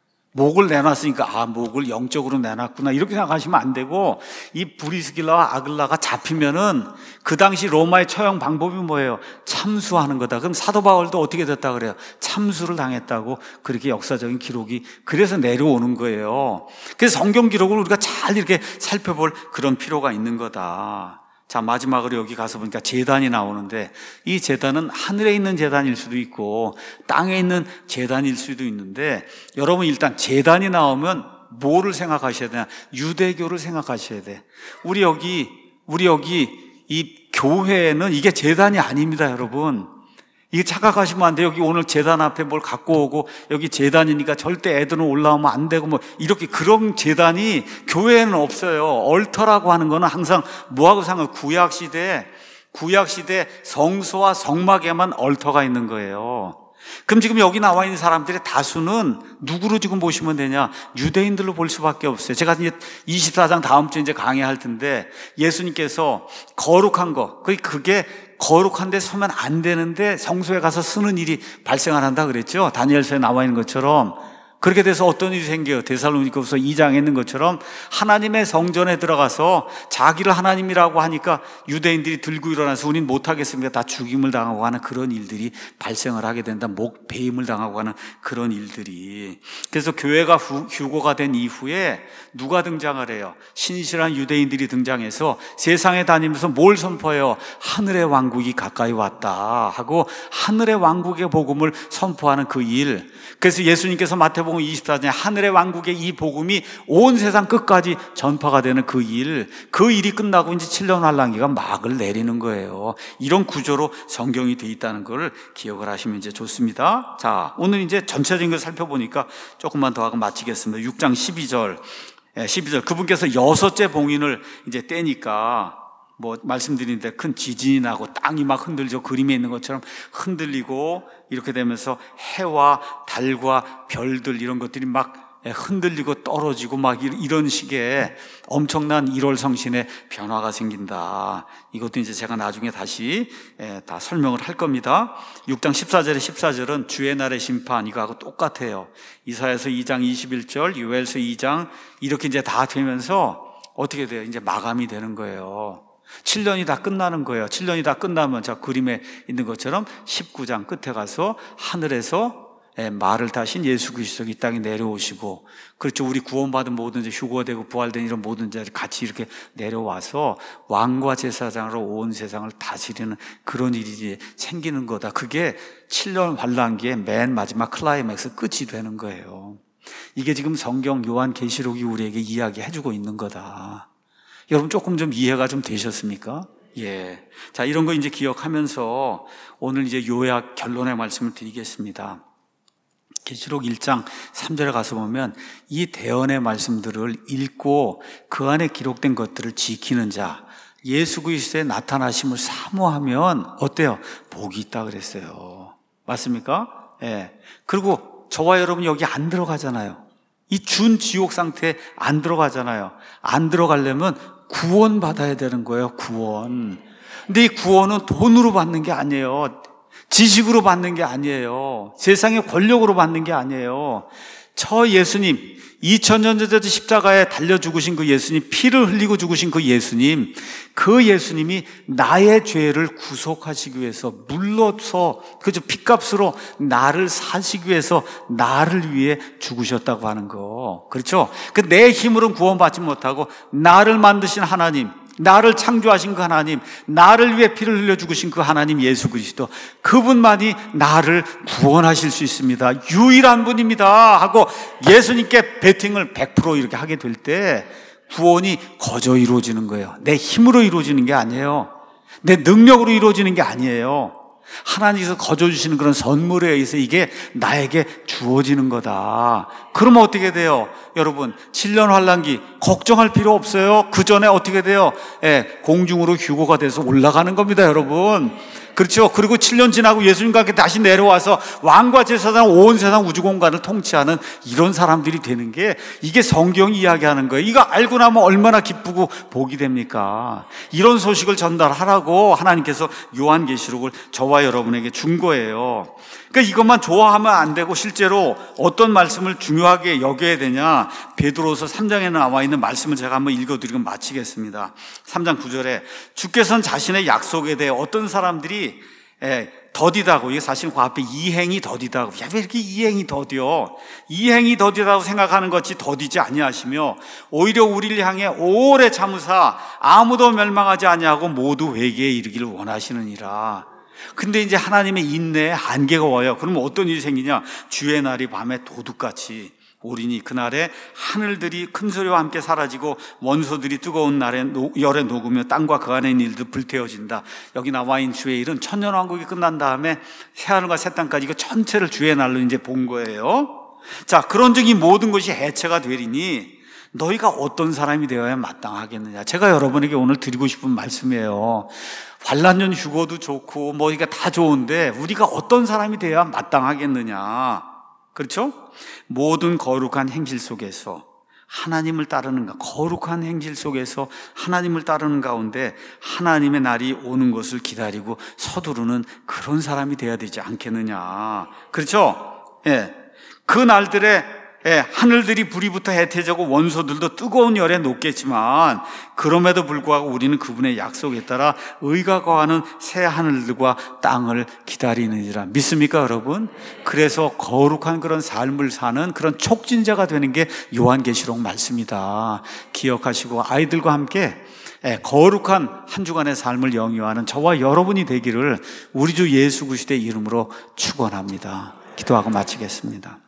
목을 내놨으니까 아 목을 영적으로 내놨구나 이렇게 생각하시면 안 되고, 이 브리스길라와 아글라가 잡히면은 그 당시 로마의 처형 방법이 뭐예요? 참수하는 거다. 그럼 사도 바울도 어떻게 됐다 그래요? 참수를 당했다고 그렇게 역사적인 기록이 그래서 내려오는 거예요. 그래서 성경 기록을 우리가 잘 이렇게 살펴볼 그런 필요가 있는 거다. 자, 마지막으로 여기 가서 보니까 제단이 나오는데, 이 제단은 하늘에 있는 제단일 수도 있고 땅에 있는 제단일 수도 있는데, 여러분 일단 제단이 나오면 뭐를 생각하셔야 되냐? 유대교를 생각하셔야 돼. 우리 여기 우리 여기 이 교회는 이게 제단이 아닙니다, 여러분. 이게 착각하시면 안 돼요. 여기 오늘 제단 앞에 뭘 갖고 오고 여기 제단이니까 절대 애들은 올라오면 안 되고 뭐 이렇게 그런 제단이 교회에는 없어요. 얼터라고 하는 거는 항상 뭐하고 상관, 구약 시대 구약 시대 성소와 성막에만 얼터가 있는 거예요. 그럼 지금 여기 나와 있는 사람들의 다수는 누구로 지금 보시면 되냐? 유대인들로 볼 수밖에 없어요. 제가 이제 이십사 장 다음 주에 이제 강의할 텐데, 예수님께서 거룩한 거, 그게 거룩한 데 서면 안 되는데 성소에 가서 쓰는 일이 발생한다 그랬죠. 다니엘서에 나와 있는 것처럼. 그렇게 돼서 어떤 일이 생겨요? 데살로니가후서 이 장에 있는 것처럼 하나님의 성전에 들어가서 자기를 하나님이라고 하니까 유대인들이 들고 일어나서 우린 못하겠습니다. 다 죽임을 당하고 하는 그런 일들이 발생을 하게 된다. 목 배임을 당하고 하는 그런 일들이. 그래서 교회가 후, 휴거가 된 이후에 누가 등장을 해요? 신실한 유대인들이 등장해서 세상에 다니면서 뭘 선포해요? 하늘의 왕국이 가까이 왔다 하고 하늘의 왕국의 복음을 선포하는 그 일. 그래서 예수님께서 마태복음 이십사 장에 하늘의 왕국의 이 복음이 온 세상 끝까지 전파가 되는 그 일, 그 일이 끝나고 이제 칠 년 환란기가 막을 내리는 거예요. 이런 구조로 성경이 돼 있다는 걸 기억을 하시면 이제 좋습니다. 자, 오늘 이제 전체적인 걸 살펴보니까 조금만 더 하고 마치겠습니다. 육 장 십이 절, 십이 절 그분께서 여섯째 봉인을 이제 떼니까 뭐 말씀드리는데 큰 지진이 나고 땅이 막 흔들죠. 그림에 있는 것처럼 흔들리고 이렇게 되면서 해와 달과 별들 이런 것들이 막 흔들리고 떨어지고 막 이런 식의 엄청난 일월 성신의 변화가 생긴다. 이것도 이제 제가 나중에 다시 다 설명을 할 겁니다. 육 장 십사 절에 십사 절은 주의 날의 심판 이거하고 똑같아요. 이사야서 이 장 이십일 절, 요엘서 이 장 이렇게 이제 다 되면서 어떻게 돼요? 이제 마감이 되는 거예요. 칠 년이 다 끝나는 거예요. 칠 년이 다 끝나면 자 그림에 있는 것처럼 십구 장 끝에 가서 하늘에서 말을 타신 예수 그리스도가 이 땅에 내려오시고, 그렇죠. 우리 구원받은 모든 이제 휴거되고 부활된 이런 모든 자들이 같이 이렇게 내려와서 왕과 제사장으로 온 세상을 다스리는 그런 일이 생기는 거다. 그게 칠 년 환란기의 맨 마지막 클라이맥스 끝이 되는 거예요. 이게 지금 성경 요한계시록이 우리에게 이야기해주고 있는 거다. 여러분 조금 좀 이해가 좀 되셨습니까? 예. 자, 이런 거 이제 기억하면서 오늘 이제 요약 결론의 말씀을 드리겠습니다. 계시록 일 장 삼 절에 가서 보면 이 대언의 말씀들을 읽고 그 안에 기록된 것들을 지키는 자, 예수 그리스도의 나타나심을 사모하면 어때요? 복이 있다 그랬어요. 맞습니까? 예. 그리고 저와 여러분 여기 안 들어가잖아요. 이 준 지옥 상태에 안 들어가잖아요. 안 들어가려면 구원 받아야 되는 거예요. 구원. 근데 이 구원은 돈으로 받는 게 아니에요. 지식으로 받는 게 아니에요. 세상의 권력으로 받는 게 아니에요. 저 예수님, 이천 년 전에 십자가에 달려 죽으신 그 예수님, 피를 흘리고 죽으신 그 예수님, 그 예수님이 나의 죄를 구속하시기 위해서 물러서, 그죠? 핏값으로 나를 사시기 위해서 나를 위해 죽으셨다고 하는 거. 그렇죠? 그 내 힘으로는 구원받지 못하고 나를 만드신 하나님, 나를 창조하신 그 하나님, 나를 위해 피를 흘려 죽으신 그 하나님 예수 그리스도, 그분만이 나를 구원하실 수 있습니다. 유일한 분입니다 하고 예수님께 베팅을 백 퍼센트 이렇게 하게 될 때 구원이 거저 이루어지는 거예요. 내 힘으로 이루어지는 게 아니에요. 내 능력으로 이루어지는 게 아니에요. 하나님께서 거저주시는 그런 선물에 의해서 이게 나에게 주어지는 거다. 그러면 어떻게 돼요? 여러분, 칠 년 환란기 걱정할 필요 없어요. 그 전에 어떻게 돼요? 예, 공중으로 휴거가 돼서 올라가는 겁니다, 여러분. 그렇죠. 그리고 칠 년 지나고 예수님과 함께 다시 내려와서 왕과 제사장 온 세상 우주 공간을 통치하는 이런 사람들이 되는 게 이게 성경이 이야기하는 거예요. 이거 알고 나면 얼마나 기쁘고 복이 됩니까? 이런 소식을 전달하라고 하나님께서 요한계시록을 저와 여러분에게 준 거예요. 그러니까 이것만 좋아하면 안 되고 실제로 어떤 말씀을 중요하게 여겨야 되냐? 베드로서 삼 장에 나와 있는 말씀을 제가 한번 읽어드리고 마치겠습니다. 삼 장 구 절에 주께서는 자신의 약속에 대해 어떤 사람들이 예, 더디다고, 이게 사실 그 앞에 이행이 더디다고, 야, 왜 이렇게 이행이 더디요? 이행이 더디다고 생각하는 것이 더디지 아니하시며 오히려 우리를 향해 오래 참으사 아무도 멸망하지 아니하고 모두 회개에 이르기를 원하시느니라. 근데 이제 하나님의 인내에 한계가 와요. 그러면 어떤 일이 생기냐? 주의 날이 밤에 도둑같이 오리니 그날에 하늘들이 큰 소리와 함께 사라지고 원소들이 뜨거운 날에 열에 녹으며 땅과 그 안에 있는 일도 불태워진다. 여기 나와 있는 주의 일은 천년왕국이 끝난 다음에 새하늘과 새 땅까지 이거 전체를 주의 날로 이제 본 거예요. 자, 그런즉 이 모든 것이 해체가 되리니 너희가 어떤 사람이 되어야 마땅하겠느냐. 제가 여러분에게 오늘 드리고 싶은 말씀이에요. 환란년 휴거도 좋고 뭐 이게 다 좋은데 우리가 어떤 사람이 되어야 마땅하겠느냐. 그렇죠? 모든 거룩한 행실 속에서 하나님을 따르는가, 거룩한 행실 속에서 하나님을 따르는 가운데 하나님의 날이 오는 것을 기다리고 서두르는 그런 사람이 되어야 되지 않겠느냐. 그렇죠? 예. 그 날들에 예, 하늘들이 불이 붙어 해태지고 원소들도 뜨거운 열에 녹겠지만 그럼에도 불구하고 우리는 그분의 약속에 따라 의가 거하는 새 하늘들과 땅을 기다리느니라. 믿습니까, 여러분? 그래서 거룩한 그런 삶을 사는 그런 촉진자가 되는 게 요한계시록 말씀이다. 기억하시고 아이들과 함께 예, 거룩한 한 주간의 삶을 영위하는 저와 여러분이 되기를 우리 주 예수 그리스도의 이름으로 축원합니다. 기도하고 마치겠습니다.